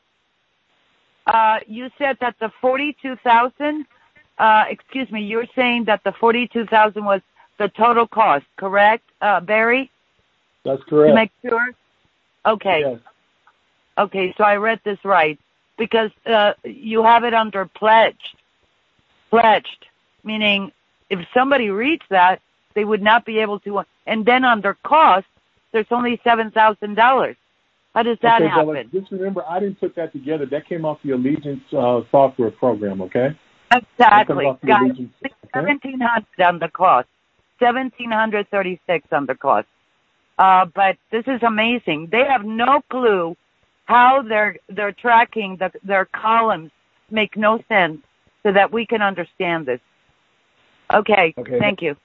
Uh, you said that the forty-two thousand. Uh, excuse me. You're saying that the forty-two thousand was the total cost, correct, uh, Barry? That's correct. To make sure? Okay. Yes. Okay, so I read this right. Because uh, you have it under pledged. Pledged, meaning if somebody reads that, they would not be able to. And then under cost, there's only seven thousand dollars. How does that okay, happen? Bella, just remember, I didn't put that together. That came off the Allegiance uh, software program, okay? Exactly. Guys, okay? seventeen hundred dollars on the cost. seventeen thirty-six on the cost. Uh, but this is amazing. They have no clue how they're they're tracking the, their columns. Make no sense so that we can understand this. Okay, okay. Thank you.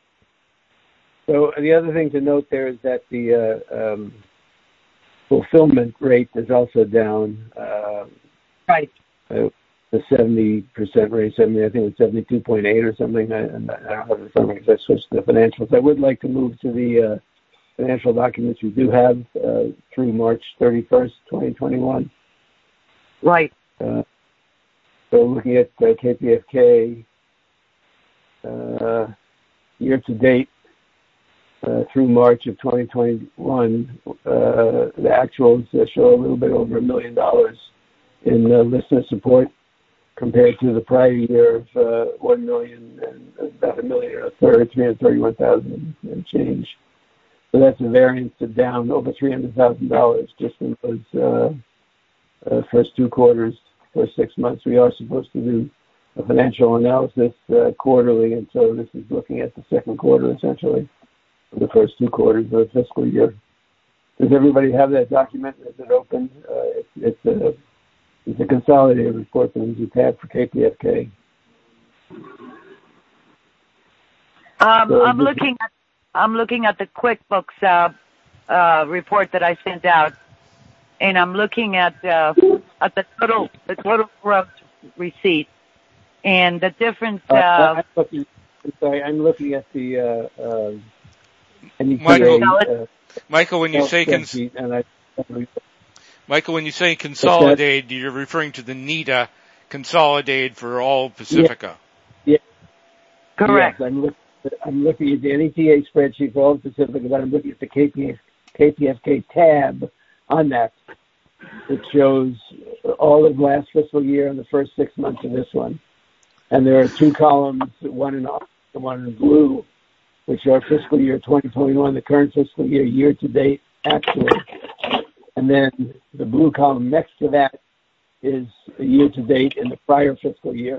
So the other thing to note there is that the uh, um, fulfillment rate is also down. Uh, right. Uh, the seventy percent rate, seventy, I think it's seventy-two point eight or something. I, I don't have it in front of me because I switched to the financials. I would like to move to the uh, financial documents we do have uh, through March thirty-first, twenty twenty-one. Right. Uh, so looking at uh, K P F K, uh, year to date, uh, through March of twenty twenty-one, uh, the actuals show a little bit over a million dollars in uh, listener support compared to the prior year of uh, one million and about a million and a third, three hundred thirty-one thousand and change. So that's a variance to down over three hundred thousand dollars just in those uh, uh, first two quarters, first six months. We are supposed to do a financial analysis uh, quarterly, and so this is looking at the second quarter essentially, for the first two quarters of the fiscal year. Does everybody have that document? Is it open? Uh, it's, it's a It's a consolidated report that was prepared for K P F K. Um, so I'm looking at I'm looking at the QuickBooks uh, uh, report that I sent out, and I'm looking at uh, at the total the total gross receipt and the difference. Uh, uh, I'm, looking, I'm sorry, I'm looking at the uh, uh, N E T A, Michael. Uh, Michael, when you say cons- and I. Michael, when you say consolidated, you're referring to the NETA consolidated for all Pacifica. Yeah. yeah. Correct. Yes, I'm, look, I'm looking at the N E T A spreadsheet for all Pacifica, but I'm looking at the K P F, K P F K tab on that. It shows all of last fiscal year and the first six months of this one. And there are two columns, one in orange and one in blue, which are fiscal year twenty twenty-one, the current fiscal year, year-to-date, actual. And then the blue column next to that is year-to-date in the prior fiscal year.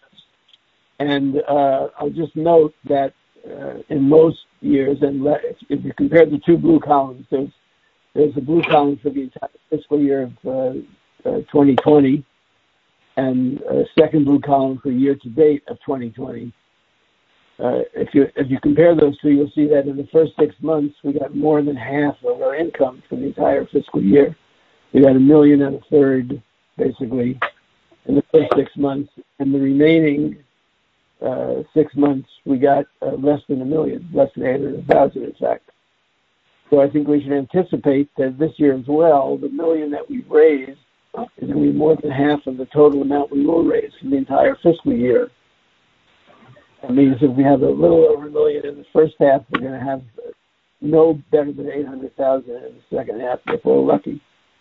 And uh, I'll just note that uh, in most years, and le- if you compare the two blue columns, there's there's a blue column for the entire fiscal year of uh, uh, twenty twenty, and a second blue column for year-to-date of twenty twenty. Uh, if you if you compare those two, you'll see that in the first six months, we got more than half of our income for the entire fiscal year. We got a million and a third, basically, in the first six months. And the remaining uh, six months, we got uh, less than a million, less than eight hundred thousand, in fact. So I think we should anticipate that this year as well, the million that we've raised is going to be more than half of the total amount we will raise for the entire fiscal year. That means if we have a little over a million in the first half, we're going to have no better than eight hundred thousand in the second half if we're lucky.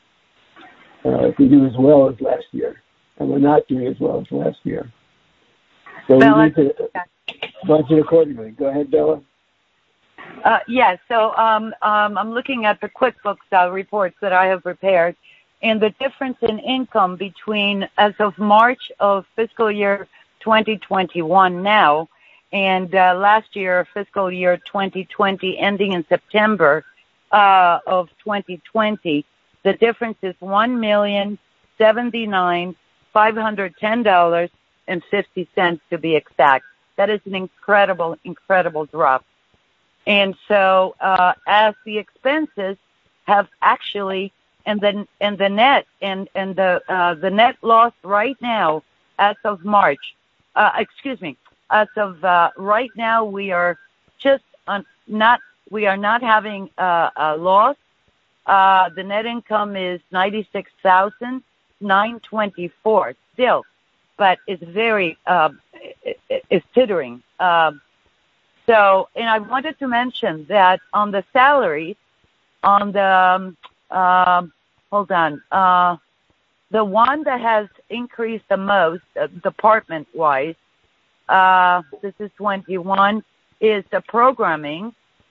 Uh, if we do as well as last year, and we're not doing as well as last year. So Bella, we need to budget accordingly. Go ahead, Bella. Uh, yes, so um, um, I'm looking at the QuickBooks uh, reports that I have prepared, and the difference in income between as of March of fiscal year twenty twenty-one now and uh, last year, fiscal year twenty twenty, ending in September uh, of twenty twenty, the difference is one million seventy-nine thousand five hundred ten dollars and fifty cents to be exact. That is an incredible, incredible drop. And so, uh, as the expenses have actually, and then and the net and and the uh, the net loss right now, as of March, uh, excuse me, as of uh, right now, we are just on, not we are not having uh, a loss. Uh, the net income is ninety six thousand nine twenty four still, but it's very uh, it, it's tittering. Uh, So, and I wanted to mention that on the salaries, on the, um, uh, hold on, uh, the one that has increased the most, uh, department-wise, uh, this is twenty-one, is the programming.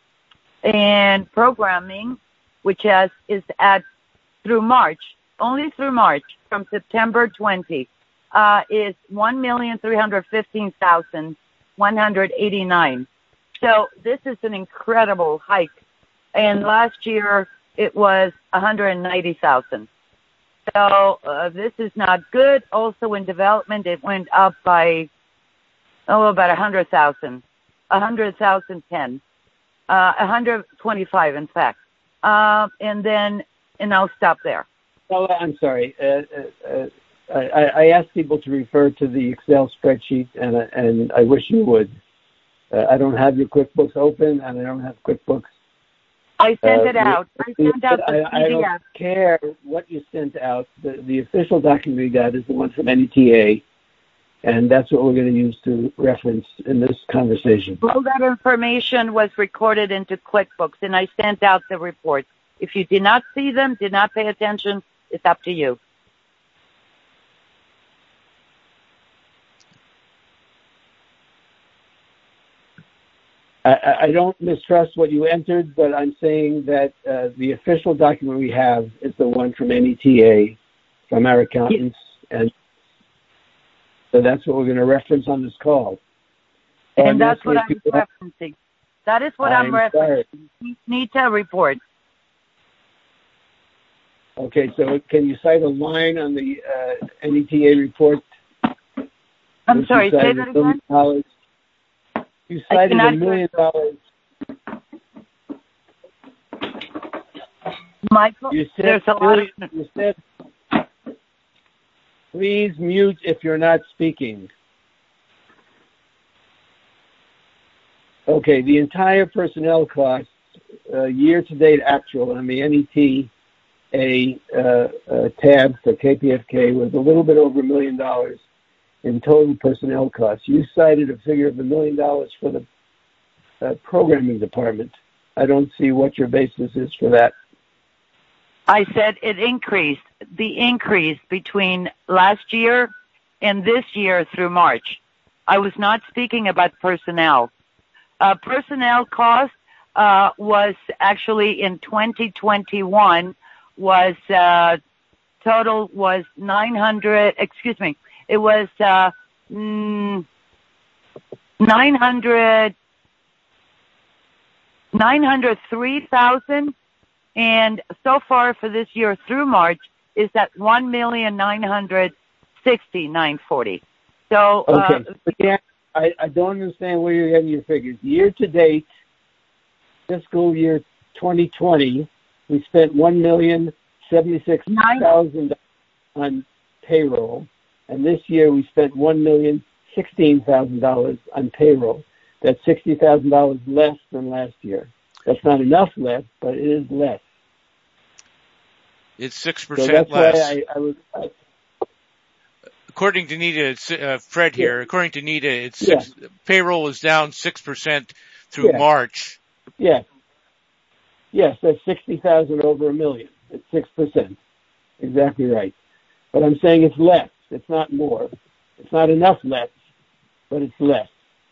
And programming, which has, is at, through March, only through March, from September twentieth, uh, is one million three hundred fifteen thousand one hundred eighty-nine. So this is an incredible hike. And last year it was one hundred ninety thousand. So uh, this is not good. Also in development, it went up by, oh, about one hundred thousand, one hundred thousand ten, uh, one hundred twenty-five, in fact. Uh, and then, and I'll stop there. Well, I'm sorry. Uh, uh, uh, I, I asked people to refer to the Excel spreadsheet, and, and I wish you would. Uh, I don't have your QuickBooks open, and I don't have QuickBooks. I sent uh, it out. I sent out the I, I don't care what you sent out. The, the official document we got is the one from N E T A, And that's what we're going to use to reference in this conversation. All that information was recorded into QuickBooks, and I sent out the reports. If you did not see them, did not pay attention, it's up to you. I, I don't mistrust what you entered, but I'm saying that uh, the official document we have is the one from N E T A, from our accountants, and so that's what we're going to reference on this call. And on that's what I'm people, referencing. That is what I'm, I'm referencing. NETA report. Okay, so can you cite a line on the uh, N E T A report? I'm sorry, say that again? Dollars? You cited a million dollars. Michael, you said, there's a lot of... You said, please mute if you're not speaking. Okay, the entire personnel costs, uh, year-to-date actual on the N E T A uh, uh, tab for K P F K was a little bit over a million dollars in total personnel costs. You cited a figure of a million dollars for the uh, programming department. I don't see what your basis is for that. I said it increased. The increase between last year and this year through March. I was not speaking about personnel. Uh, personnel cost uh, was actually in twenty twenty-one was uh, total was nine hundred. Excuse me. It was uh, mm, nine hundred nine hundred three thousand. And so far for this year through March is at one million nine hundred sixty nine forty. So okay, uh, but yeah, I, I don't understand where you're getting your figures. Year to date, fiscal year twenty twenty, we spent one million seventy six thousand on payroll, and this year we spent one million sixteen thousand dollars on payroll. That's sixty thousand dollars less than last year. That's not enough less, but it is less. It's six so percent that's less. Why I, I was, I, according to NETA, it's, uh, Fred here, yeah. according to NETA, it's six, yeah. payroll is down six percent through yeah. March. Yes. Yes, that's sixty thousand over a million. It's six percent. Exactly right. But I'm saying it's less. It's not more. It's not enough less, but it's less.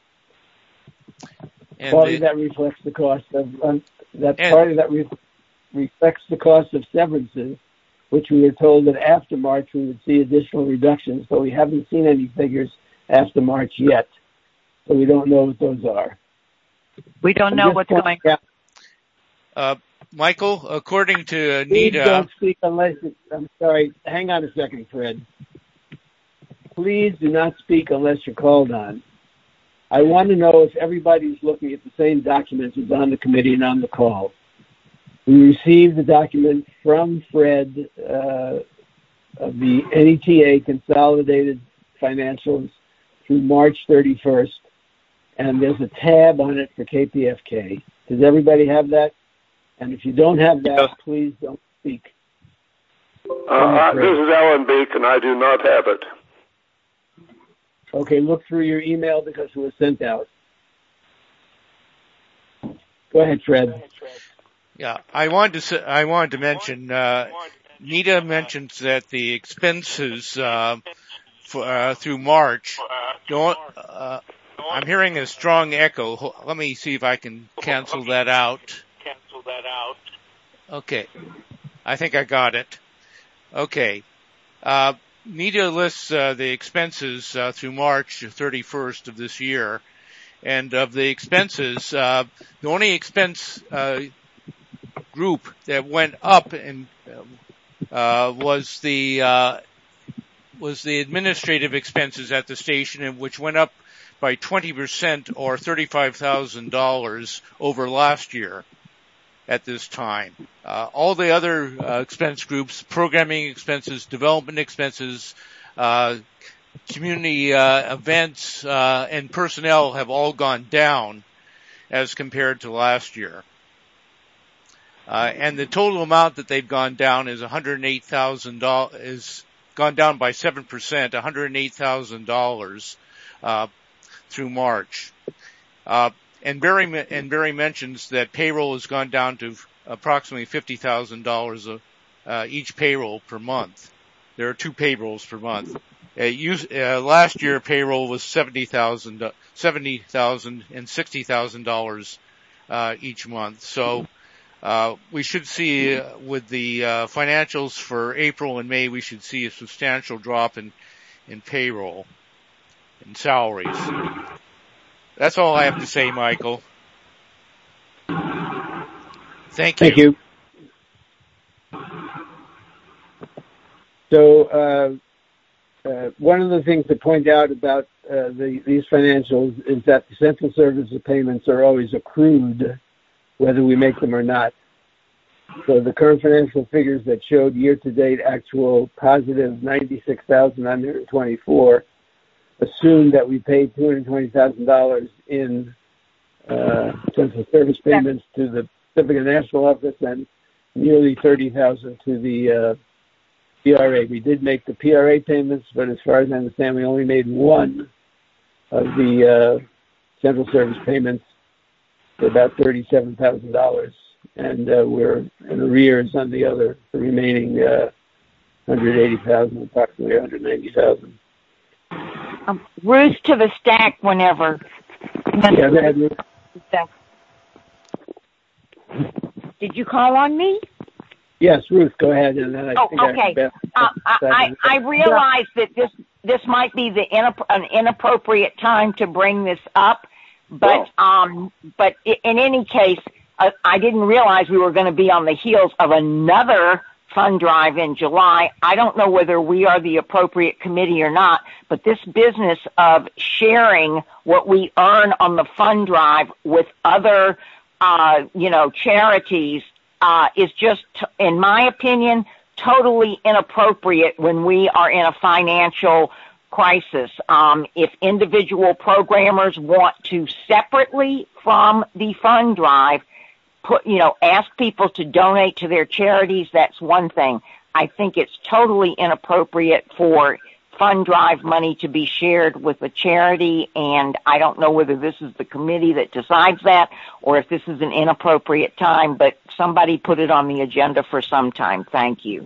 And part the, of that reflects the cost of um, that. Part of that re- reflects the cost of severances, which we were told that after March we would see additional reductions. But we haven't seen any figures after March yet, so we don't know what those are. We don't know what's going on. Uh, Michael, according to Please NETA, don't speak unless. It, I'm sorry. Hang on a second, Fred. Please do not speak unless you're called on. I want to know if everybody's looking at the same documents as on the committee and on the call. We received the document from Fred uh, of the N E T A consolidated financials through March thirty-first, and there's a tab on it for K P F K. Does everybody have that? And if you don't have that, yes. Please don't speak. Uh, this is Alan Bacon. I do not have it. Okay, look through your email because it was sent out. Go ahead, Fred. Yeah, I wanted to say, I wanted to mention, uh, NETA mentions that the expenses, uh, for, uh, through March, don't, uh, I'm hearing a strong echo. Let me see if I can cancel that out. Cancel that out. Okay. I think I got it. Okay. Uh, NETA lists uh, the expenses uh, through March thirty-first of this year, and of the expenses, uh, the only expense uh, group that went up and uh, was the uh, was the administrative expenses at the station, which went up by twenty percent or thirty-five thousand dollars over last year. At this time, uh, all the other uh, expense groups, programming expenses, development expenses, uh, community uh, events, uh, and personnel have all gone down as compared to last year. Uh, and the total amount that they've gone down is one hundred eight thousand dollars, is gone down by seven percent, one hundred eight thousand dollars uh, through March. Uh, and Barry and Barry mentions that payroll has gone down to approximately fifty thousand dollars uh, each payroll per month. There are two payrolls per month. Uh, use, uh, last year payroll was seventy thousand, seventy thousand and sixty thousand dollars uh, each month. So uh, we should see uh, with the uh, financials for April and May, we should see a substantial drop in in payroll and salaries. That's all I have to say, Michael. Thank you. Thank you. So, uh, uh, one of the things to point out about uh, the, these financials is that the central services payments are always accrued, whether we make them or not. So the current financial figures that showed year-to-date actual positive ninety-six thousand nine hundred twenty-four assume that we paid two hundred twenty thousand dollars in uh, central service payments to the Pacific National Office and nearly thirty thousand dollars to the uh, P R A. We did make the P R A payments, but as far as I understand, we only made one of the uh, central service payments for about thirty-seven thousand dollars, and uh, we're in arrears on the other, the remaining uh, one hundred eighty thousand dollars, approximately one hundred ninety thousand dollars. Um, Ruth to the stack whenever. Yeah, go ahead, Ruth. Did you call on me? Yes, Ruth, go ahead. And then I oh, think okay. I, uh, I, I realize that this this might be the inap- an inappropriate time to bring this up, but oh. um, but in any case, uh, I didn't realize we were going to be on the heels of another fund drive in July. I don't know whether we are the appropriate committee or not, but this business of sharing what we earn on the fund drive with other, uh, you know, charities uh, is just, in my opinion, totally inappropriate when we are in a financial crisis. Um, if individual programmers want to separately from the fund drive put, you know, ask people to donate to their charities, that's one thing. I think it's totally inappropriate for fund drive money to be shared with a charity, and I don't know whether this is the committee that decides that or if this is an inappropriate time, but somebody put it on the agenda for some time. Thank you.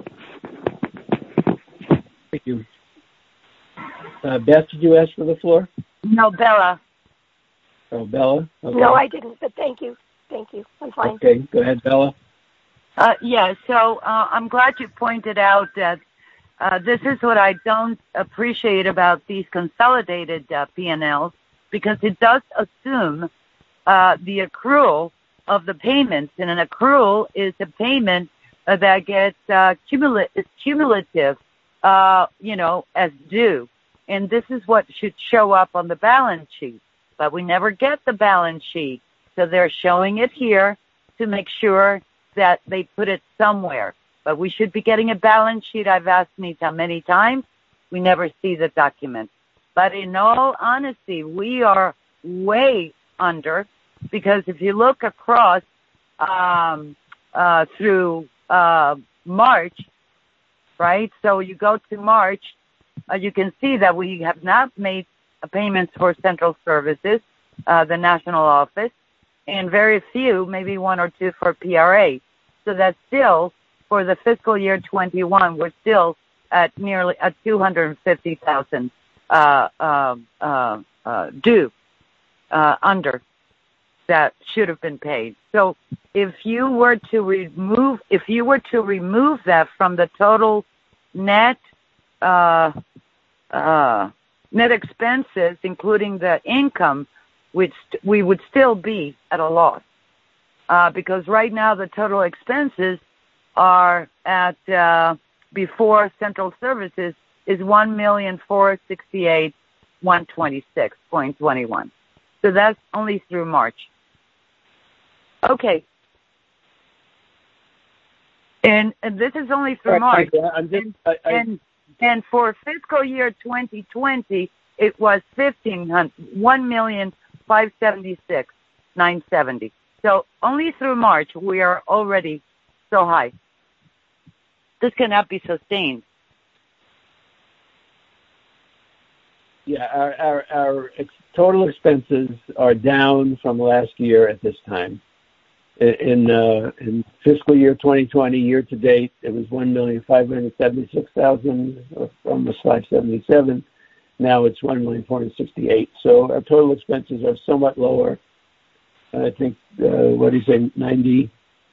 Thank you. Uh, Beth, did you ask for the floor? No, Bella. Oh, Bella? Okay. No, I didn't, but thank you. Thank you. I'm fine. Okay, go ahead, Bella. Uh, yeah, so uh, I'm glad you pointed out that uh, this is what I don't appreciate about these consolidated uh, P and Ls, because it does assume uh, the accrual of the payments, and an accrual is a payment uh, that gets uh, cumulative, is cumulative, uh, you know, as due. And this is what should show up on the balance sheet, but we never get the balance sheet. So they're showing it here to make sure that they put it somewhere. But we should be getting a balance sheet. I've asked Nita many times. We never see the document. But in all honesty, we are way under, because if you look across um, uh, through uh, March, right? So you go to March, uh, you can see that we have not made payments for central services, uh, the national office, and very few, maybe one or two for P R A. So that's still, for the fiscal year twenty-one, we're still at nearly at two hundred fifty thousand uh, uh, uh, uh, due uh, under that should have been paid. So if you were to remove, if you were to remove that from the total net uh, uh, net expenses, including the income, which we would still be at a loss, uh, because right now the total expenses are at, uh, before central services is one million four hundred sixty-eight thousand one hundred twenty-six point two one. So that's only through March. Okay. And, and this is only through March. I'm just, I, I, and, and for fiscal year twenty twenty, it was fifteen hundred, one million five seventy-six nine seventy. So only through March we are already so high. This cannot be sustained. Yeah, our, our, our ex- total expenses are down from last year at this time. In, uh, in fiscal year twenty twenty, year to date, it was one million five hundred seventy-six thousand, almost five hundred seventy-seven. Now it's one million four hundred sixty-eight. So our total expenses are somewhat lower. I think, uh, what do you say, ninety,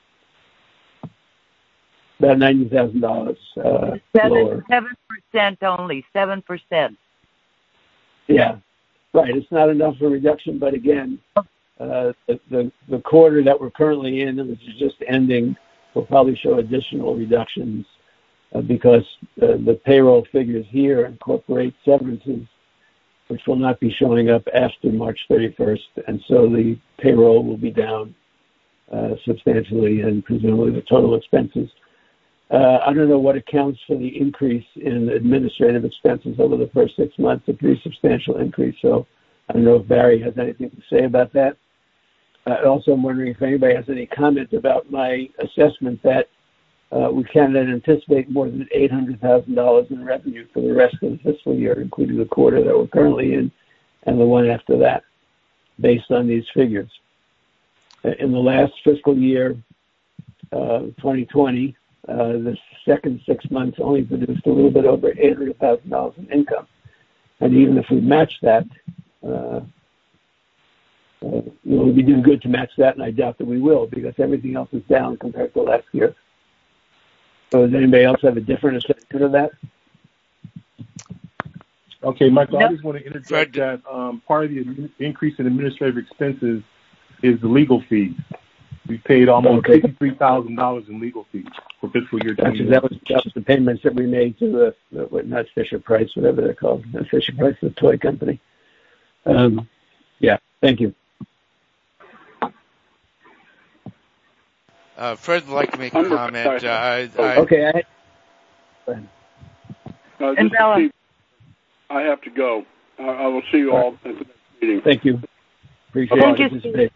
about ninety thousand dollars uh, lower. Seven percent only, seven percent. Yeah, right. It's not enough for reduction, but again, uh, the, the the quarter that we're currently in, which is just ending, will probably show additional reductions uh, because uh, the payroll figures here incorporate severances, which will not be showing up after March thirty-first, and so the payroll will be down uh, substantially, and presumably the total expenses. Uh, I don't know what accounts for the increase in administrative expenses over the first six months, a pretty substantial increase. So I don't know if Barry has anything to say about that. Uh, also, I'm wondering if anybody has any comment about my assessment that uh, we cannot anticipate more than eight hundred thousand dollars in revenue for the rest of the fiscal year, including the quarter that we're currently in and the one after that, based on these figures. In the last fiscal year, uh, twenty twenty, Uh, the second six months only produced a little bit over eight hundred thousand dollars in income. And even if we match that, uh, uh, you know, we'd be doing good to match that, and I doubt that we will, because everything else is down compared to last year. So does anybody else have a different assessment of that? Okay, Michael, No. I just want to interject that um, part of the admin- increase in administrative expenses is the legal fees. We paid almost Okay. fifty-three thousand dollars in legal fees for fiscal year That's, twenty. that, was, that was the payments that we made to the, the what, not Fisher Price, whatever they're called. Not Fisher Price, the toy company. Um, yeah, thank you. Uh, Fred would like to make a comment. Uh, I, I, okay. I, Uh, And Bella. Steve, I have to go. I, I will see you all at the next meeting. Thank you. Appreciate Thank it. you, Participate.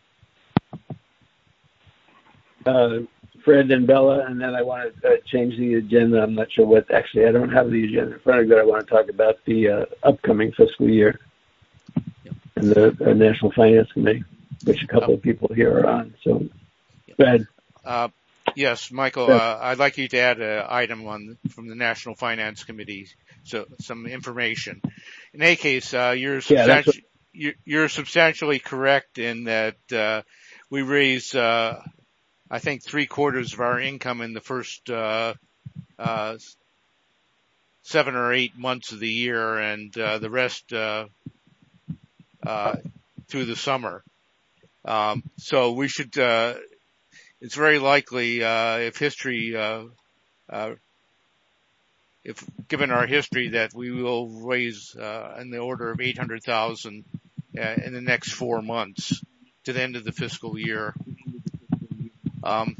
Uh, Fred and Bella, and then I want to uh, change the agenda. I'm not sure what, actually, I don't have the agenda in front of me, but I want to talk about the uh, upcoming fiscal year and the uh, National Finance Committee, which a couple of people here are on. So, go ahead. Uh, yes, Michael, uh, I'd like you to add an item on from the National Finance Committee, so some information. In any case, uh, you're, Yeah, that's substanti- what- you're, you're substantially correct in that uh, we raise, uh, I think, three quarters of our income in the first uh, uh, seven or eight months of the year, and uh, the rest uh, uh, through the summer. Um, so we should. Uh, it's very likely, uh, if history, uh, uh, if given our history, that we will raise uh, in the order of eight hundred thousand uh, in the next four months to the end of the fiscal year. Um,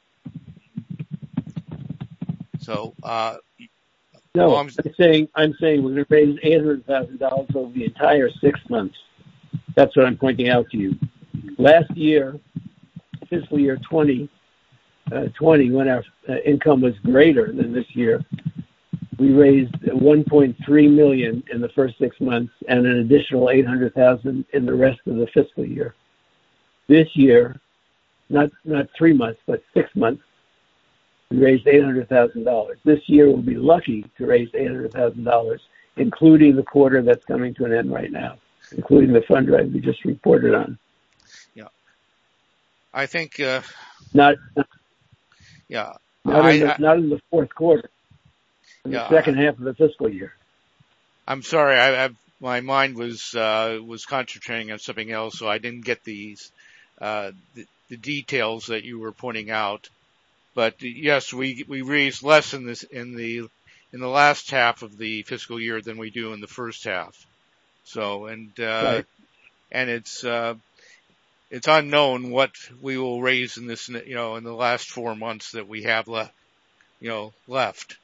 so, uh, No, well, I'm, I'm saying I'm saying we're going to raise eight hundred thousand dollars over the entire six months. That's what I'm pointing out to you. Last year, fiscal year twenty twenty, when our uh, income was greater than this year, we raised one point three million dollars in the first six months and an additional eight hundred thousand dollars in the rest of the fiscal year. This year, not not three months, but six months, we raised eight hundred thousand dollars. This year we'll be lucky to raise eight hundred thousand dollars, including the quarter that's coming to an end right now, including the fund drive we just reported on. Yeah, I think. Uh, not, not. Yeah. Not, I, in the, I, not in the fourth quarter. In yeah, the second half of the fiscal year. I'm sorry. I, I my mind was uh, was concentrating on something else, so I didn't get these uh, the, the details that you were pointing out. But yes, we we raised less in this in the in the last half of the fiscal year than we do in the first half. So and uh, right. and it's uh, it's unknown what we will raise in this, you know, in the last four months that we have left, you know, left.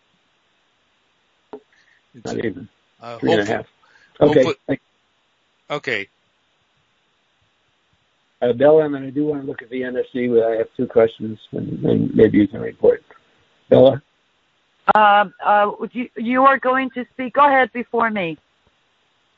It's, Not even uh, three and a half. Okay. Okay. Uh, Bella, and I do want to look at the N S C, but I have two questions, and, and maybe you can report. Bella? Uh, uh, you, you are going to speak. Go ahead before me.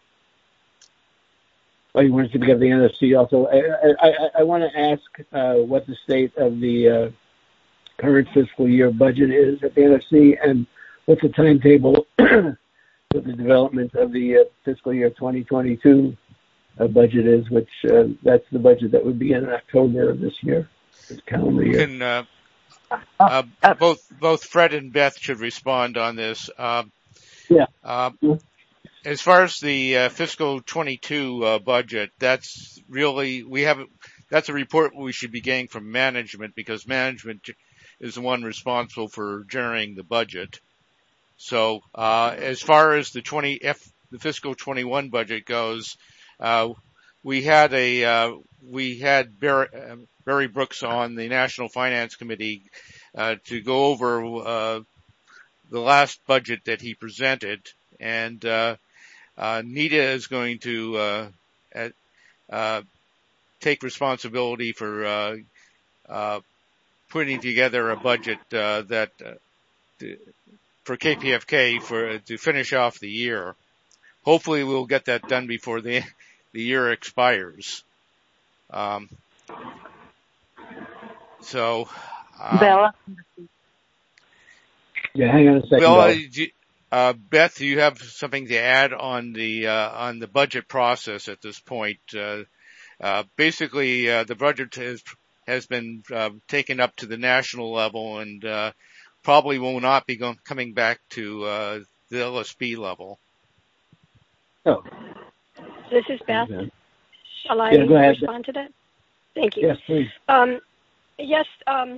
Oh, you want to speak of the N F C also? I, I, I want to ask uh, what the state of the uh, current fiscal year budget is at the N F C, and what the timetable for the development of the uh, fiscal year twenty twenty-two uh, budget is, which uh, that's the budget that would begin in October of this year, this calendar year. Can, uh, uh, both both Fred and Beth should respond on this. Uh, yeah. Uh, as far as the uh, fiscal twenty-two uh, budget, that's really we haven't. That's a report we should be getting from management, because management is the one responsible for generating the budget. So, uh, as far as the twenty F, the fiscal twenty-one budget goes, uh, we had a, uh, we had Barry, uh, Barry Brooks on the National Finance Committee, uh, to go over, uh, the last budget that he presented, and, uh, uh, Nita is going to, uh, at, uh, take responsibility for, uh, uh, putting together a budget, uh, that, uh, to, for K P F K for to finish off the year. Hopefully we'll get that done before the the year expires. Um, so, um, Bella? Yeah, hang on a second. Bella, do, uh, Beth, do you have something to add on the uh, on the budget process at this point? Uh, uh, basically, uh, the budget has has been uh, taken up to the national level, and uh, probably will not be going, coming back to uh, the L S P level. Oh. This is Beth. Okay. Shall I yeah, go ahead. respond to that? Thank you. Yes, please. Um, yes, um,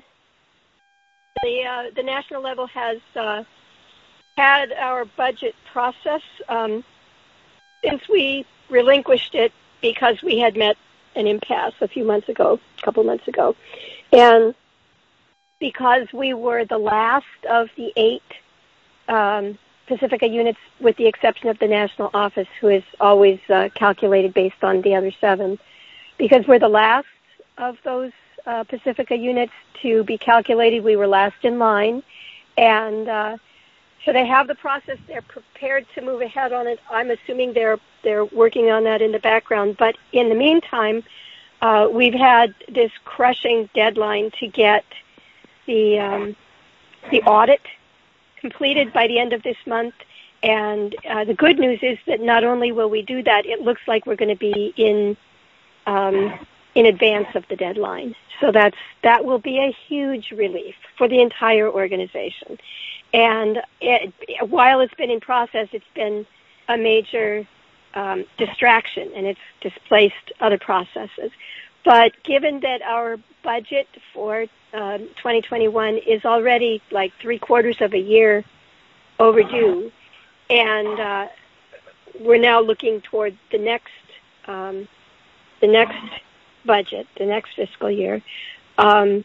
the uh, the national level has uh, had our budget process um, since we relinquished it because we had met an impasse a few months ago, a couple months ago, and because we were the last of the eight um, Pacifica units, with the exception of the national office, who is always uh, calculated based on the other seven. Because we're the last of those uh, Pacifica units to be calculated, we were last in line. And uh, so they have the process. They're prepared to move ahead on it. I'm assuming they're they're working on that in the background. But in the meantime, uh, we've had this crushing deadline to get the um, the audit completed by the end of this month. And uh, the good news is that not only will we do that, it looks like we're going to be in um, in advance of the deadline. So that's that will be a huge relief for the entire organization. And it, while it's been in process, it's been a major um, distraction, and it's displaced other processes. But given that our budget for um, twenty twenty-one is already like three quarters of a year overdue, and uh, we're now looking toward the next um, the next budget, the next fiscal year, um,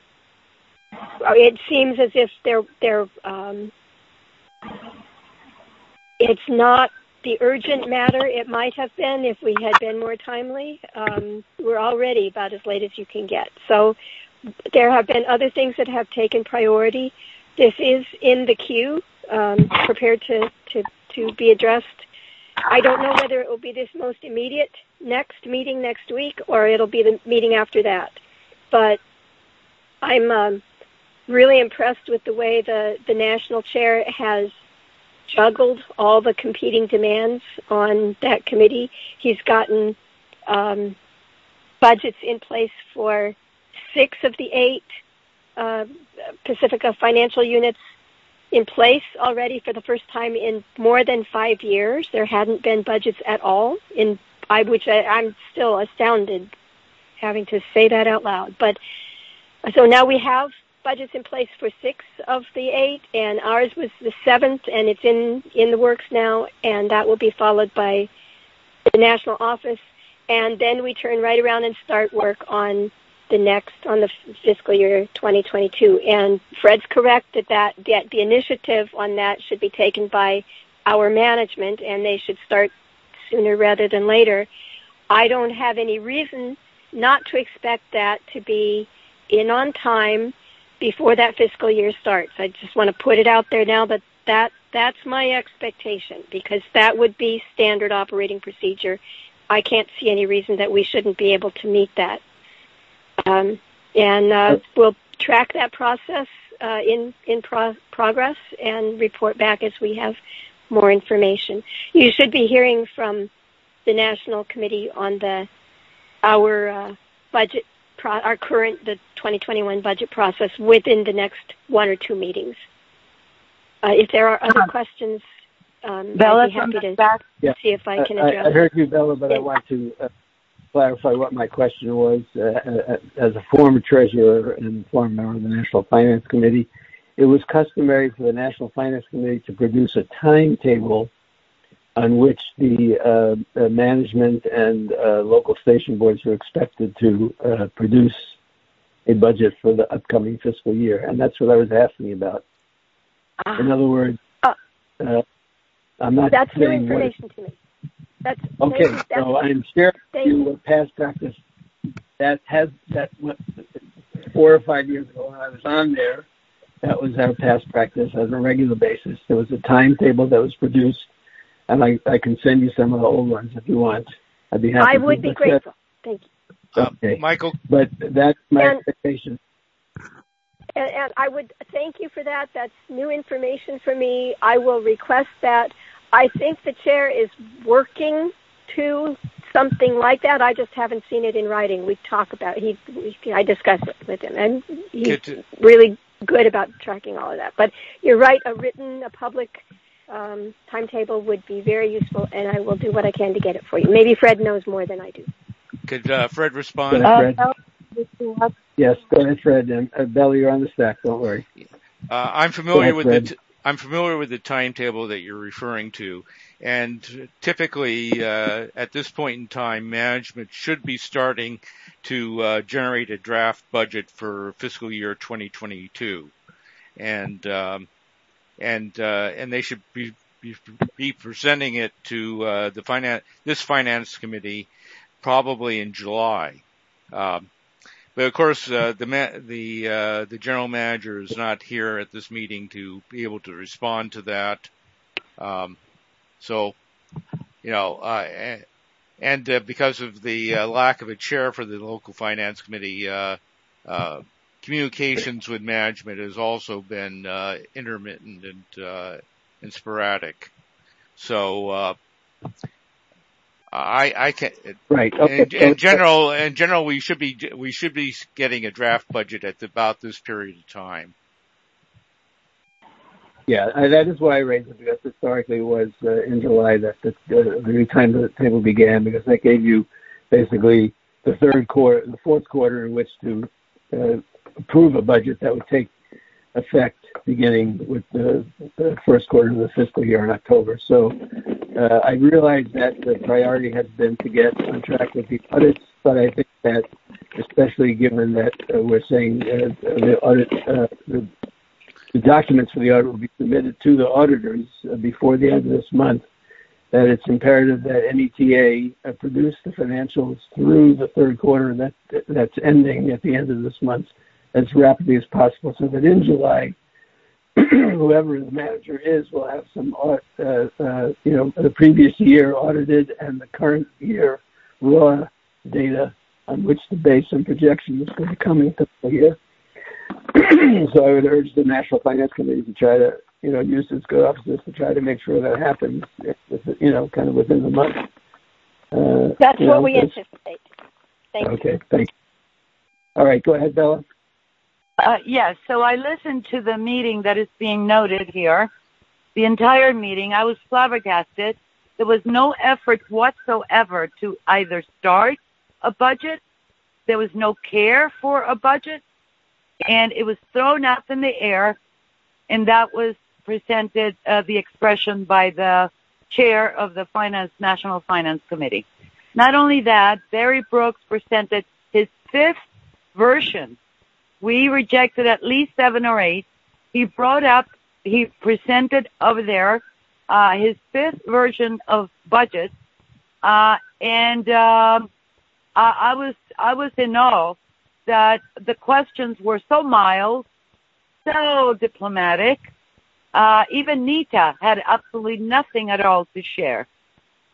it seems as if they're they're um, it's not the urgent matter it might have been if we had been more timely. Um, we're already about as late as you can get. So there have been other things that have taken priority. This is in the queue, um, prepared to, to, to be addressed. I don't know whether it will be this most immediate next meeting next week or it'll be the meeting after that. But I'm um, really impressed with the way the, the national chair has juggled all the competing demands on that committee. He's gotten um, budgets in place for six of the eight uh, Pacifica financial units in place already for the first time in more than five years. There hadn't been budgets at all, in I, which I, I'm still astounded having to say that out loud. But so now we have budgets in place for six of the eight, and ours was the seventh, and it's in, in the works now, and that will be followed by the national office. And then we turn right around and start work on the next, on the fiscal year twenty twenty-two. And Fred's correct that, that, that the initiative on that should be taken by our management, and they should start sooner rather than later. I don't have any reason not to expect that to be in on time before that fiscal year starts. I just want to put it out there now that, that that's my expectation, because that would be standard operating procedure. I can't see any reason that we shouldn't be able to meet that. Um, and uh, we'll track that process uh, in in pro- progress and report back as we have more information. You should be hearing from the National Committee on the our uh, budget, pro- our current the twenty twenty-one budget process within the next one or two meetings. Uh, if there are other questions, um, Bella, I'd be happy to back. Yeah. see if I can address. I, I heard you, Bella, but yeah. I want to uh, clarify what my question was. Uh, as a former treasurer and former member of the National Finance Committee, it was customary for the National Finance Committee to produce a timetable on which the uh, uh, management and uh, local station boards were expected to uh, produce a budget for the upcoming fiscal year. And that's what I was asking about. Uh, In other words, uh, uh, I'm not that's new saying information what, to me. That's okay, that's, so I'm sharing with you you. what past practice that has, that what, four or five years ago when I was on there, that was our past practice on a regular basis. There was a timetable that was produced, and I, I can send you some of the old ones if you want. I'd be happy I to. would be grateful. Thank you. Okay. Uh, Michael? But that's my and, expectation. And, and I would thank you for that. That's new information for me. I will request that. I think the chair is working to something like that. I just haven't seen it in writing. We talk about he. We, I discuss it with him, and he's really good about tracking all of that. But you're right. A written, a public um, timetable would be very useful, and I will do what I can to get it for you. Maybe Fred knows more than I do. Could uh, Fred respond? Go ahead, Fred. Yes, go ahead, Fred. And uh, Bella, you're on the stack. Don't worry. Uh, I'm familiar ahead, with Fred. the. T- I'm familiar with the timetable that you're referring to, and typically uh, at this point in time, management should be starting to uh, generate a draft budget for fiscal year twenty twenty-two, and um, and uh, and they should be be, be presenting it to uh, the finance this finance committee probably in July. Um, But of course, uh, the ma- the uh, the general manager is not here at this meeting to be able to respond to that. Um, so, you know, uh, and uh, because of the uh, lack of a chair for the local finance committee, uh, uh, communications with management has also been uh, intermittent and uh, and sporadic. So. Uh, I, I can, right. Okay. In, in general, in general, we should be, we should be getting a draft budget at about this period of time. Yeah, that is why I raised it, because historically it was uh, in July that the, uh, the new timetable began, because that gave you basically the third quarter, the fourth quarter in which to uh, approve a budget that would take effect beginning with the, the first quarter of the fiscal year in October. So uh, I realize that the priority has been to get on track with the audits, but I think that, especially given that uh, we're saying uh, the audit, uh, the, the documents for the audit will be submitted to the auditors uh, before the end of this month, that it's imperative that N E T A uh, produce the financials through the third quarter that that's ending at the end of this month as rapidly as possible, so that in July, whoever the manager is will have some, uh, uh, you know, the previous year audited and the current year raw data on which to base some projections for the coming fiscal year. So I would urge the National Finance Committee to try to, you know, use its good offices to try to make sure that happens, you know, kind of within the month. Uh, That's what know, we anticipate. Thank okay, you. Okay, thank you. All right, go ahead, Bella. Uh, yes, so I listened to the meeting that is being noted here, the entire meeting. I was flabbergasted. There was no effort whatsoever to either start a budget. There was no care for a budget, and it was thrown up in the air, and that was presented, uh, the expression by the chair of the Finance National Finance Committee. Not only that, Barry Brooks presented his fifth version. We rejected at least seven or eight. He brought up, he presented over there uh, his fifth version of budget, uh, and um, I, I was I was in awe that the questions were so mild, so diplomatic. Uh, even Nita had absolutely nothing at all to share.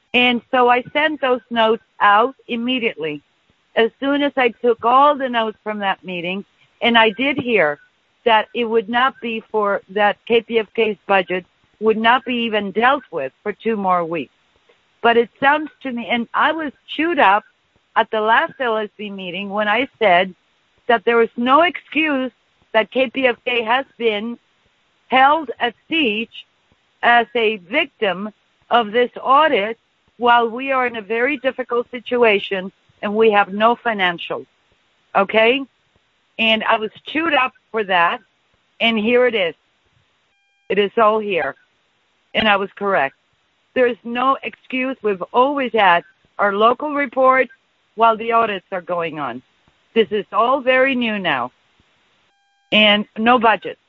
And so I sent those notes out immediately. As soon as I took all the notes from that meeting, and I did hear that it would not be for that K P F K's budget would not be even dealt with for two more weeks. But it sounds to me, and I was chewed up at the last L S B meeting when I said that there was no excuse that K P F K has been held at siege as a victim of this audit while we are in a very difficult situation and we have no financials. Okay? And I was chewed up for that, and here it is. It is all here. And I was correct. There is no excuse. We've always had our local reports while the audits are going on. This is all very new now. And no budget.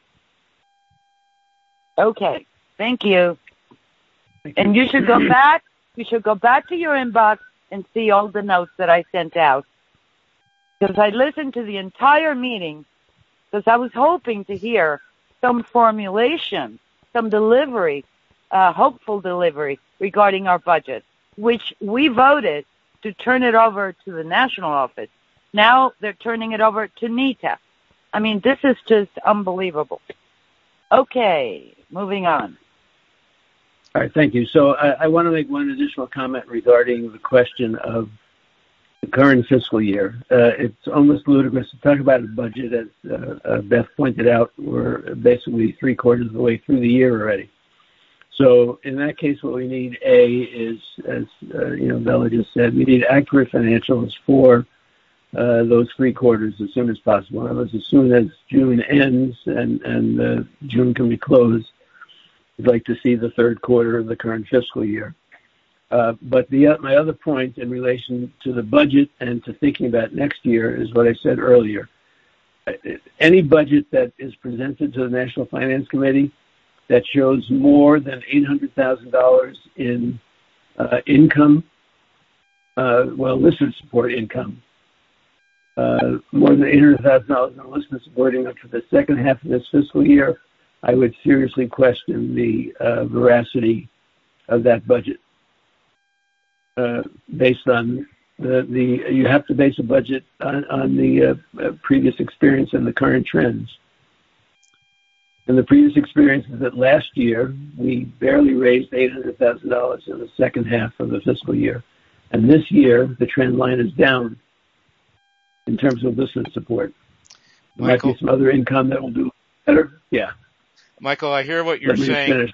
Okay. Thank you. Thank you. And you should go back. You should go back to your inbox and see all the notes that I sent out. Because I listened to the entire meeting because I was hoping to hear some formulation, some delivery, uh, hopeful delivery regarding our budget, which we voted to turn it over to the national office. Now they're turning it over to NETA. I mean, this is just unbelievable. Okay, moving on. All right, thank you. So I, I want to make one additional comment regarding the question of the current fiscal year. Uh, it's almost ludicrous to talk about a budget, as uh, uh, Beth pointed out. We're basically three quarters of the way through the year already. So in that case, what we need, A, is, as uh, you know, Bella just said, we need accurate financials for uh, those three quarters as soon as possible. In other words, as soon as June ends and, and uh, June can be closed, we'd like to see the third quarter of the current fiscal year. Uh, but the, uh, my other point in relation to the budget and to thinking about next year is what I said earlier. Any budget that is presented to the National Finance Committee that shows more than eight hundred thousand dollars in uh, income, uh, well, listener support income, uh, more than eight hundred thousand dollars in listener support income for the second half of this fiscal year, I would seriously question the uh, veracity of that budget. Uh, based on the, the, you have to base a budget on, on the uh, uh, previous experience and the current trends. And the previous experience is that last year we barely raised eight hundred thousand dollars in the second half of the fiscal year. And this year the trend line is down in terms of listener support. There Michael, might be some other income that will do better. Yeah. Michael, I hear what you're saying.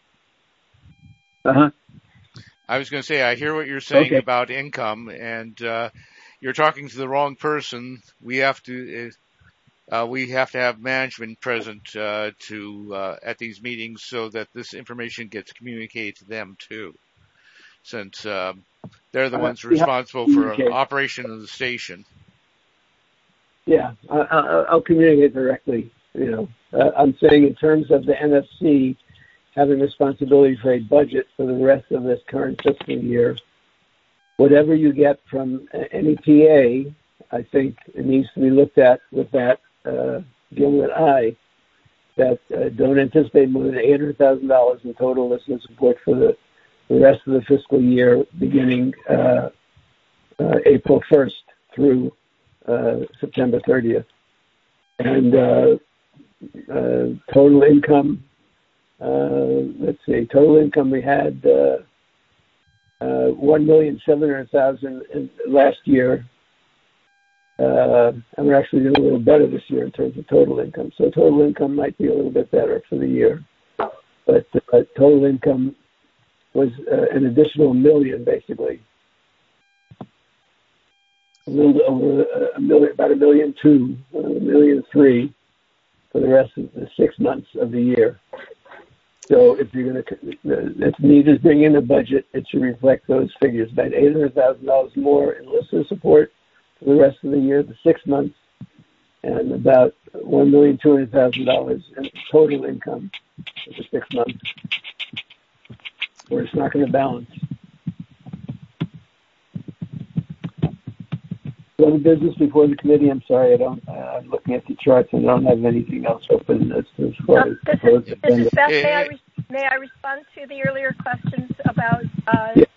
Uh-huh. I was going to say, I hear what you're saying okay. about income, and uh, you're talking to the wrong person. We have to, uh, we have to have management present uh, to uh, at these meetings so that this information gets communicated to them too, since uh, they're the ones responsible for operation of the station. Yeah, I, I, I'll communicate directly. You know, uh, I'm saying in terms of the N F C having responsibility for a budget for the rest of this current fiscal year, whatever you get from N E P A, I think it needs to be looked at with that uh, gimlet eye, that uh, don't anticipate more than eight hundred thousand dollars in total listener support for the, the rest of the fiscal year, beginning uh, uh, April first through uh, September thirtieth. And uh, uh, total income, Uh, let's see, total income we had uh, uh, one million seven hundred thousand last year, uh, and we're actually doing a little better this year in terms of total income. So total income might be a little bit better for the year, but uh, total income was uh, an additional million, basically, a little over a million, about a million two, a million three for the rest of the six months of the year. So if you're going to, if NETA is bringing in a budget, it should reflect those figures. About eight hundred thousand dollars more in listener support for the rest of the year, the six months, and about one million two hundred thousand dollars in total income for the six months, where it's not going to balance. Other business before the committee? I'm sorry, I don't. Uh, I'm looking at the charts and I don't have anything else open as, as far no, as. This is, this is Beth. May I, re- may I respond to the earlier questions about uh, yeah.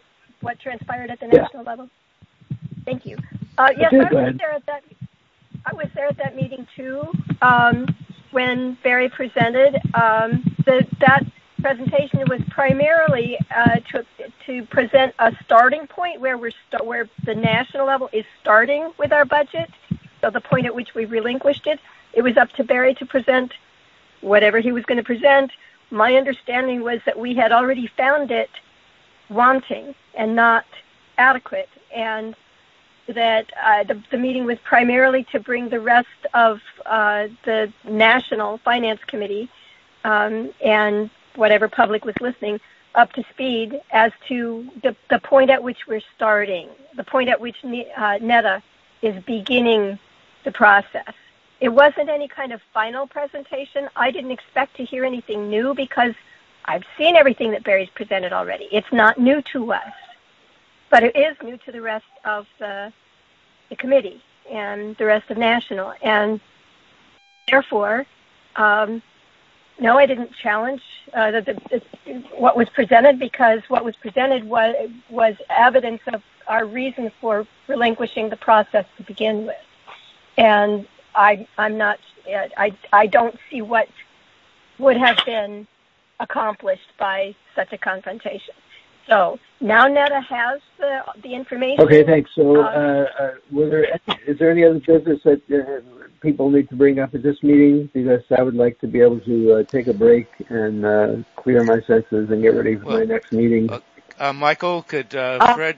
what transpired at the Yeah. national level? Thank you. Uh, yes, Okay, I go was ahead. there at that. I was there at that meeting too um, when Barry presented. Um, the, that presentation was primarily uh, to to present a starting point where we're st- where the national level is starting with our budget. So the point at which we relinquished it, it was up to Barry to present whatever he was going to present. My understanding was that we had already found it wanting and not adequate, and that uh, the, the meeting was primarily to bring the rest of uh, the National Finance Committee um, and whatever public was listening up to speed as to the, the point at which we're starting, the point at which uh, NEDA is beginning the process. It wasn't any kind of final presentation. I didn't expect to hear anything new because I've seen everything that Barry's presented already. It's not new to us, but it is new to the rest of the, the committee and the rest of National. And therefore, um, no, I didn't challenge uh, the, the, the, what was presented because what was presented was, was evidence of our reason for relinquishing the process to begin with. And I, I'm not, I, I don't see what would have been accomplished by such a confrontation. So now NEDA has the, the information. Okay, thanks. So, uh, uh, uh, were there, is there any other business that uh, people need to bring up at this meeting? Because I would like to be able to uh, take a break and uh, clear my senses and get ready for Well, my next meeting. Uh, uh, Michael, could uh, Uh, Fred?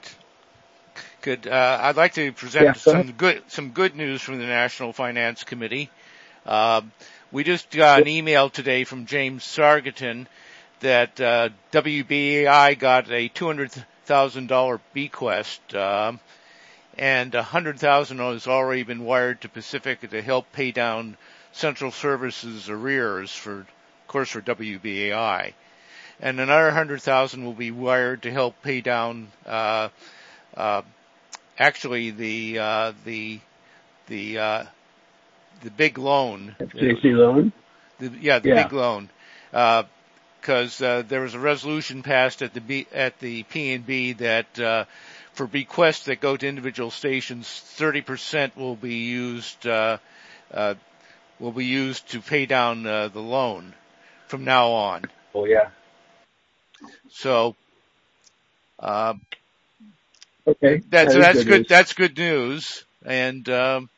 Could uh, I'd like to present Yeah, go some ahead. good some good news from the National Finance Committee. Uh, we just got an email today from James Sargeton that uh, W B A I got a two hundred thousand dollars bequest, um, and one hundred thousand dollars has already been wired to Pacific to help pay down Central Services arrears for, of course, for W B A I, and another one hundred thousand dollars will be wired to help pay down. Uh, uh, actually, the uh, the the uh, the big loan. J C loan? The, yeah, the Yeah. big loan. Uh, because uh, there was a resolution passed at the B, at the P N B that uh, for bequests that go to individual stations, thirty percent will be used uh, uh, will be used to pay down uh, the loan from now on. Oh, yeah. So, uh, Okay. that's That is that's good good. news. That's good news, and um,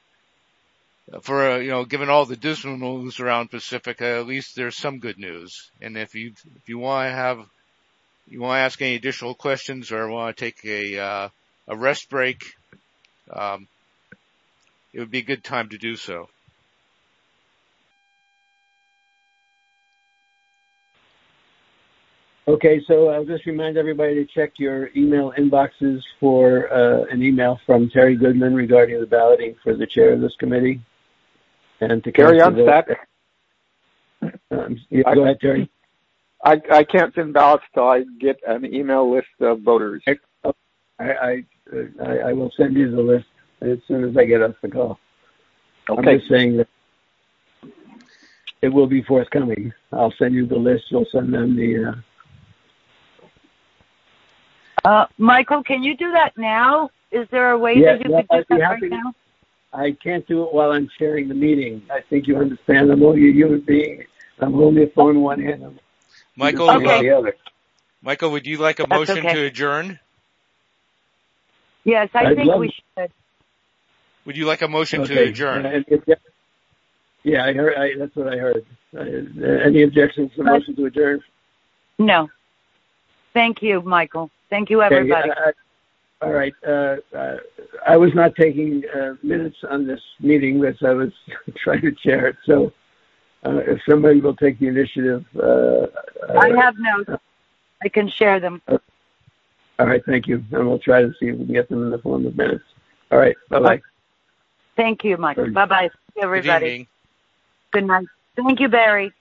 for uh, you know, given all the dismal news around Pacifica, at least there's some good news. And if you if you want to have you want to ask any additional questions or want to take a uh, a rest break, um, it would be a good time to do so. Okay, so I'll just remind everybody to check your email inboxes for uh, an email from Terry Goodman regarding the balloting for the chair of this committee. And to Terry, cast I'm a vote- stuck. Um, yeah, go ahead, Terry. I, I can't send ballots till I get an email list of voters. I, I, I, I will send you the list as soon as I get off the call. Okay. I'm just saying that it will be forthcoming. I'll send you the list. You'll send them the... Uh, Uh, Michael, can you do that now? Is there a way Yeah, that you well, could do I'd be that happy right to- now? I can't do it while I'm chairing the meeting. I think you understand. I'm only a human being. I'm only a phone in one hand. I'm Michael, just uh, the other. Michael, would you like a That's motion okay. to adjourn? Yes, I I'd think love we it. should. Would you like a motion to Okay. adjourn? Uh, if- if- yeah, I heard. I, that's what I heard. Uh, any objections to the motion to adjourn? No. Thank you, Michael. Thank you, Okay, everybody. uh, all right. Uh, uh, I was not taking uh, minutes on this meeting because I was trying to chair it. So uh, if somebody will take the initiative. Uh, I uh, have notes. I can share them. All right. Thank you. And we'll try to see if we can get them in the form of minutes. All right. Bye-bye. Thank you, Michael. Good. Bye-bye, Good everybody. evening. Good night. Thank you, Barry.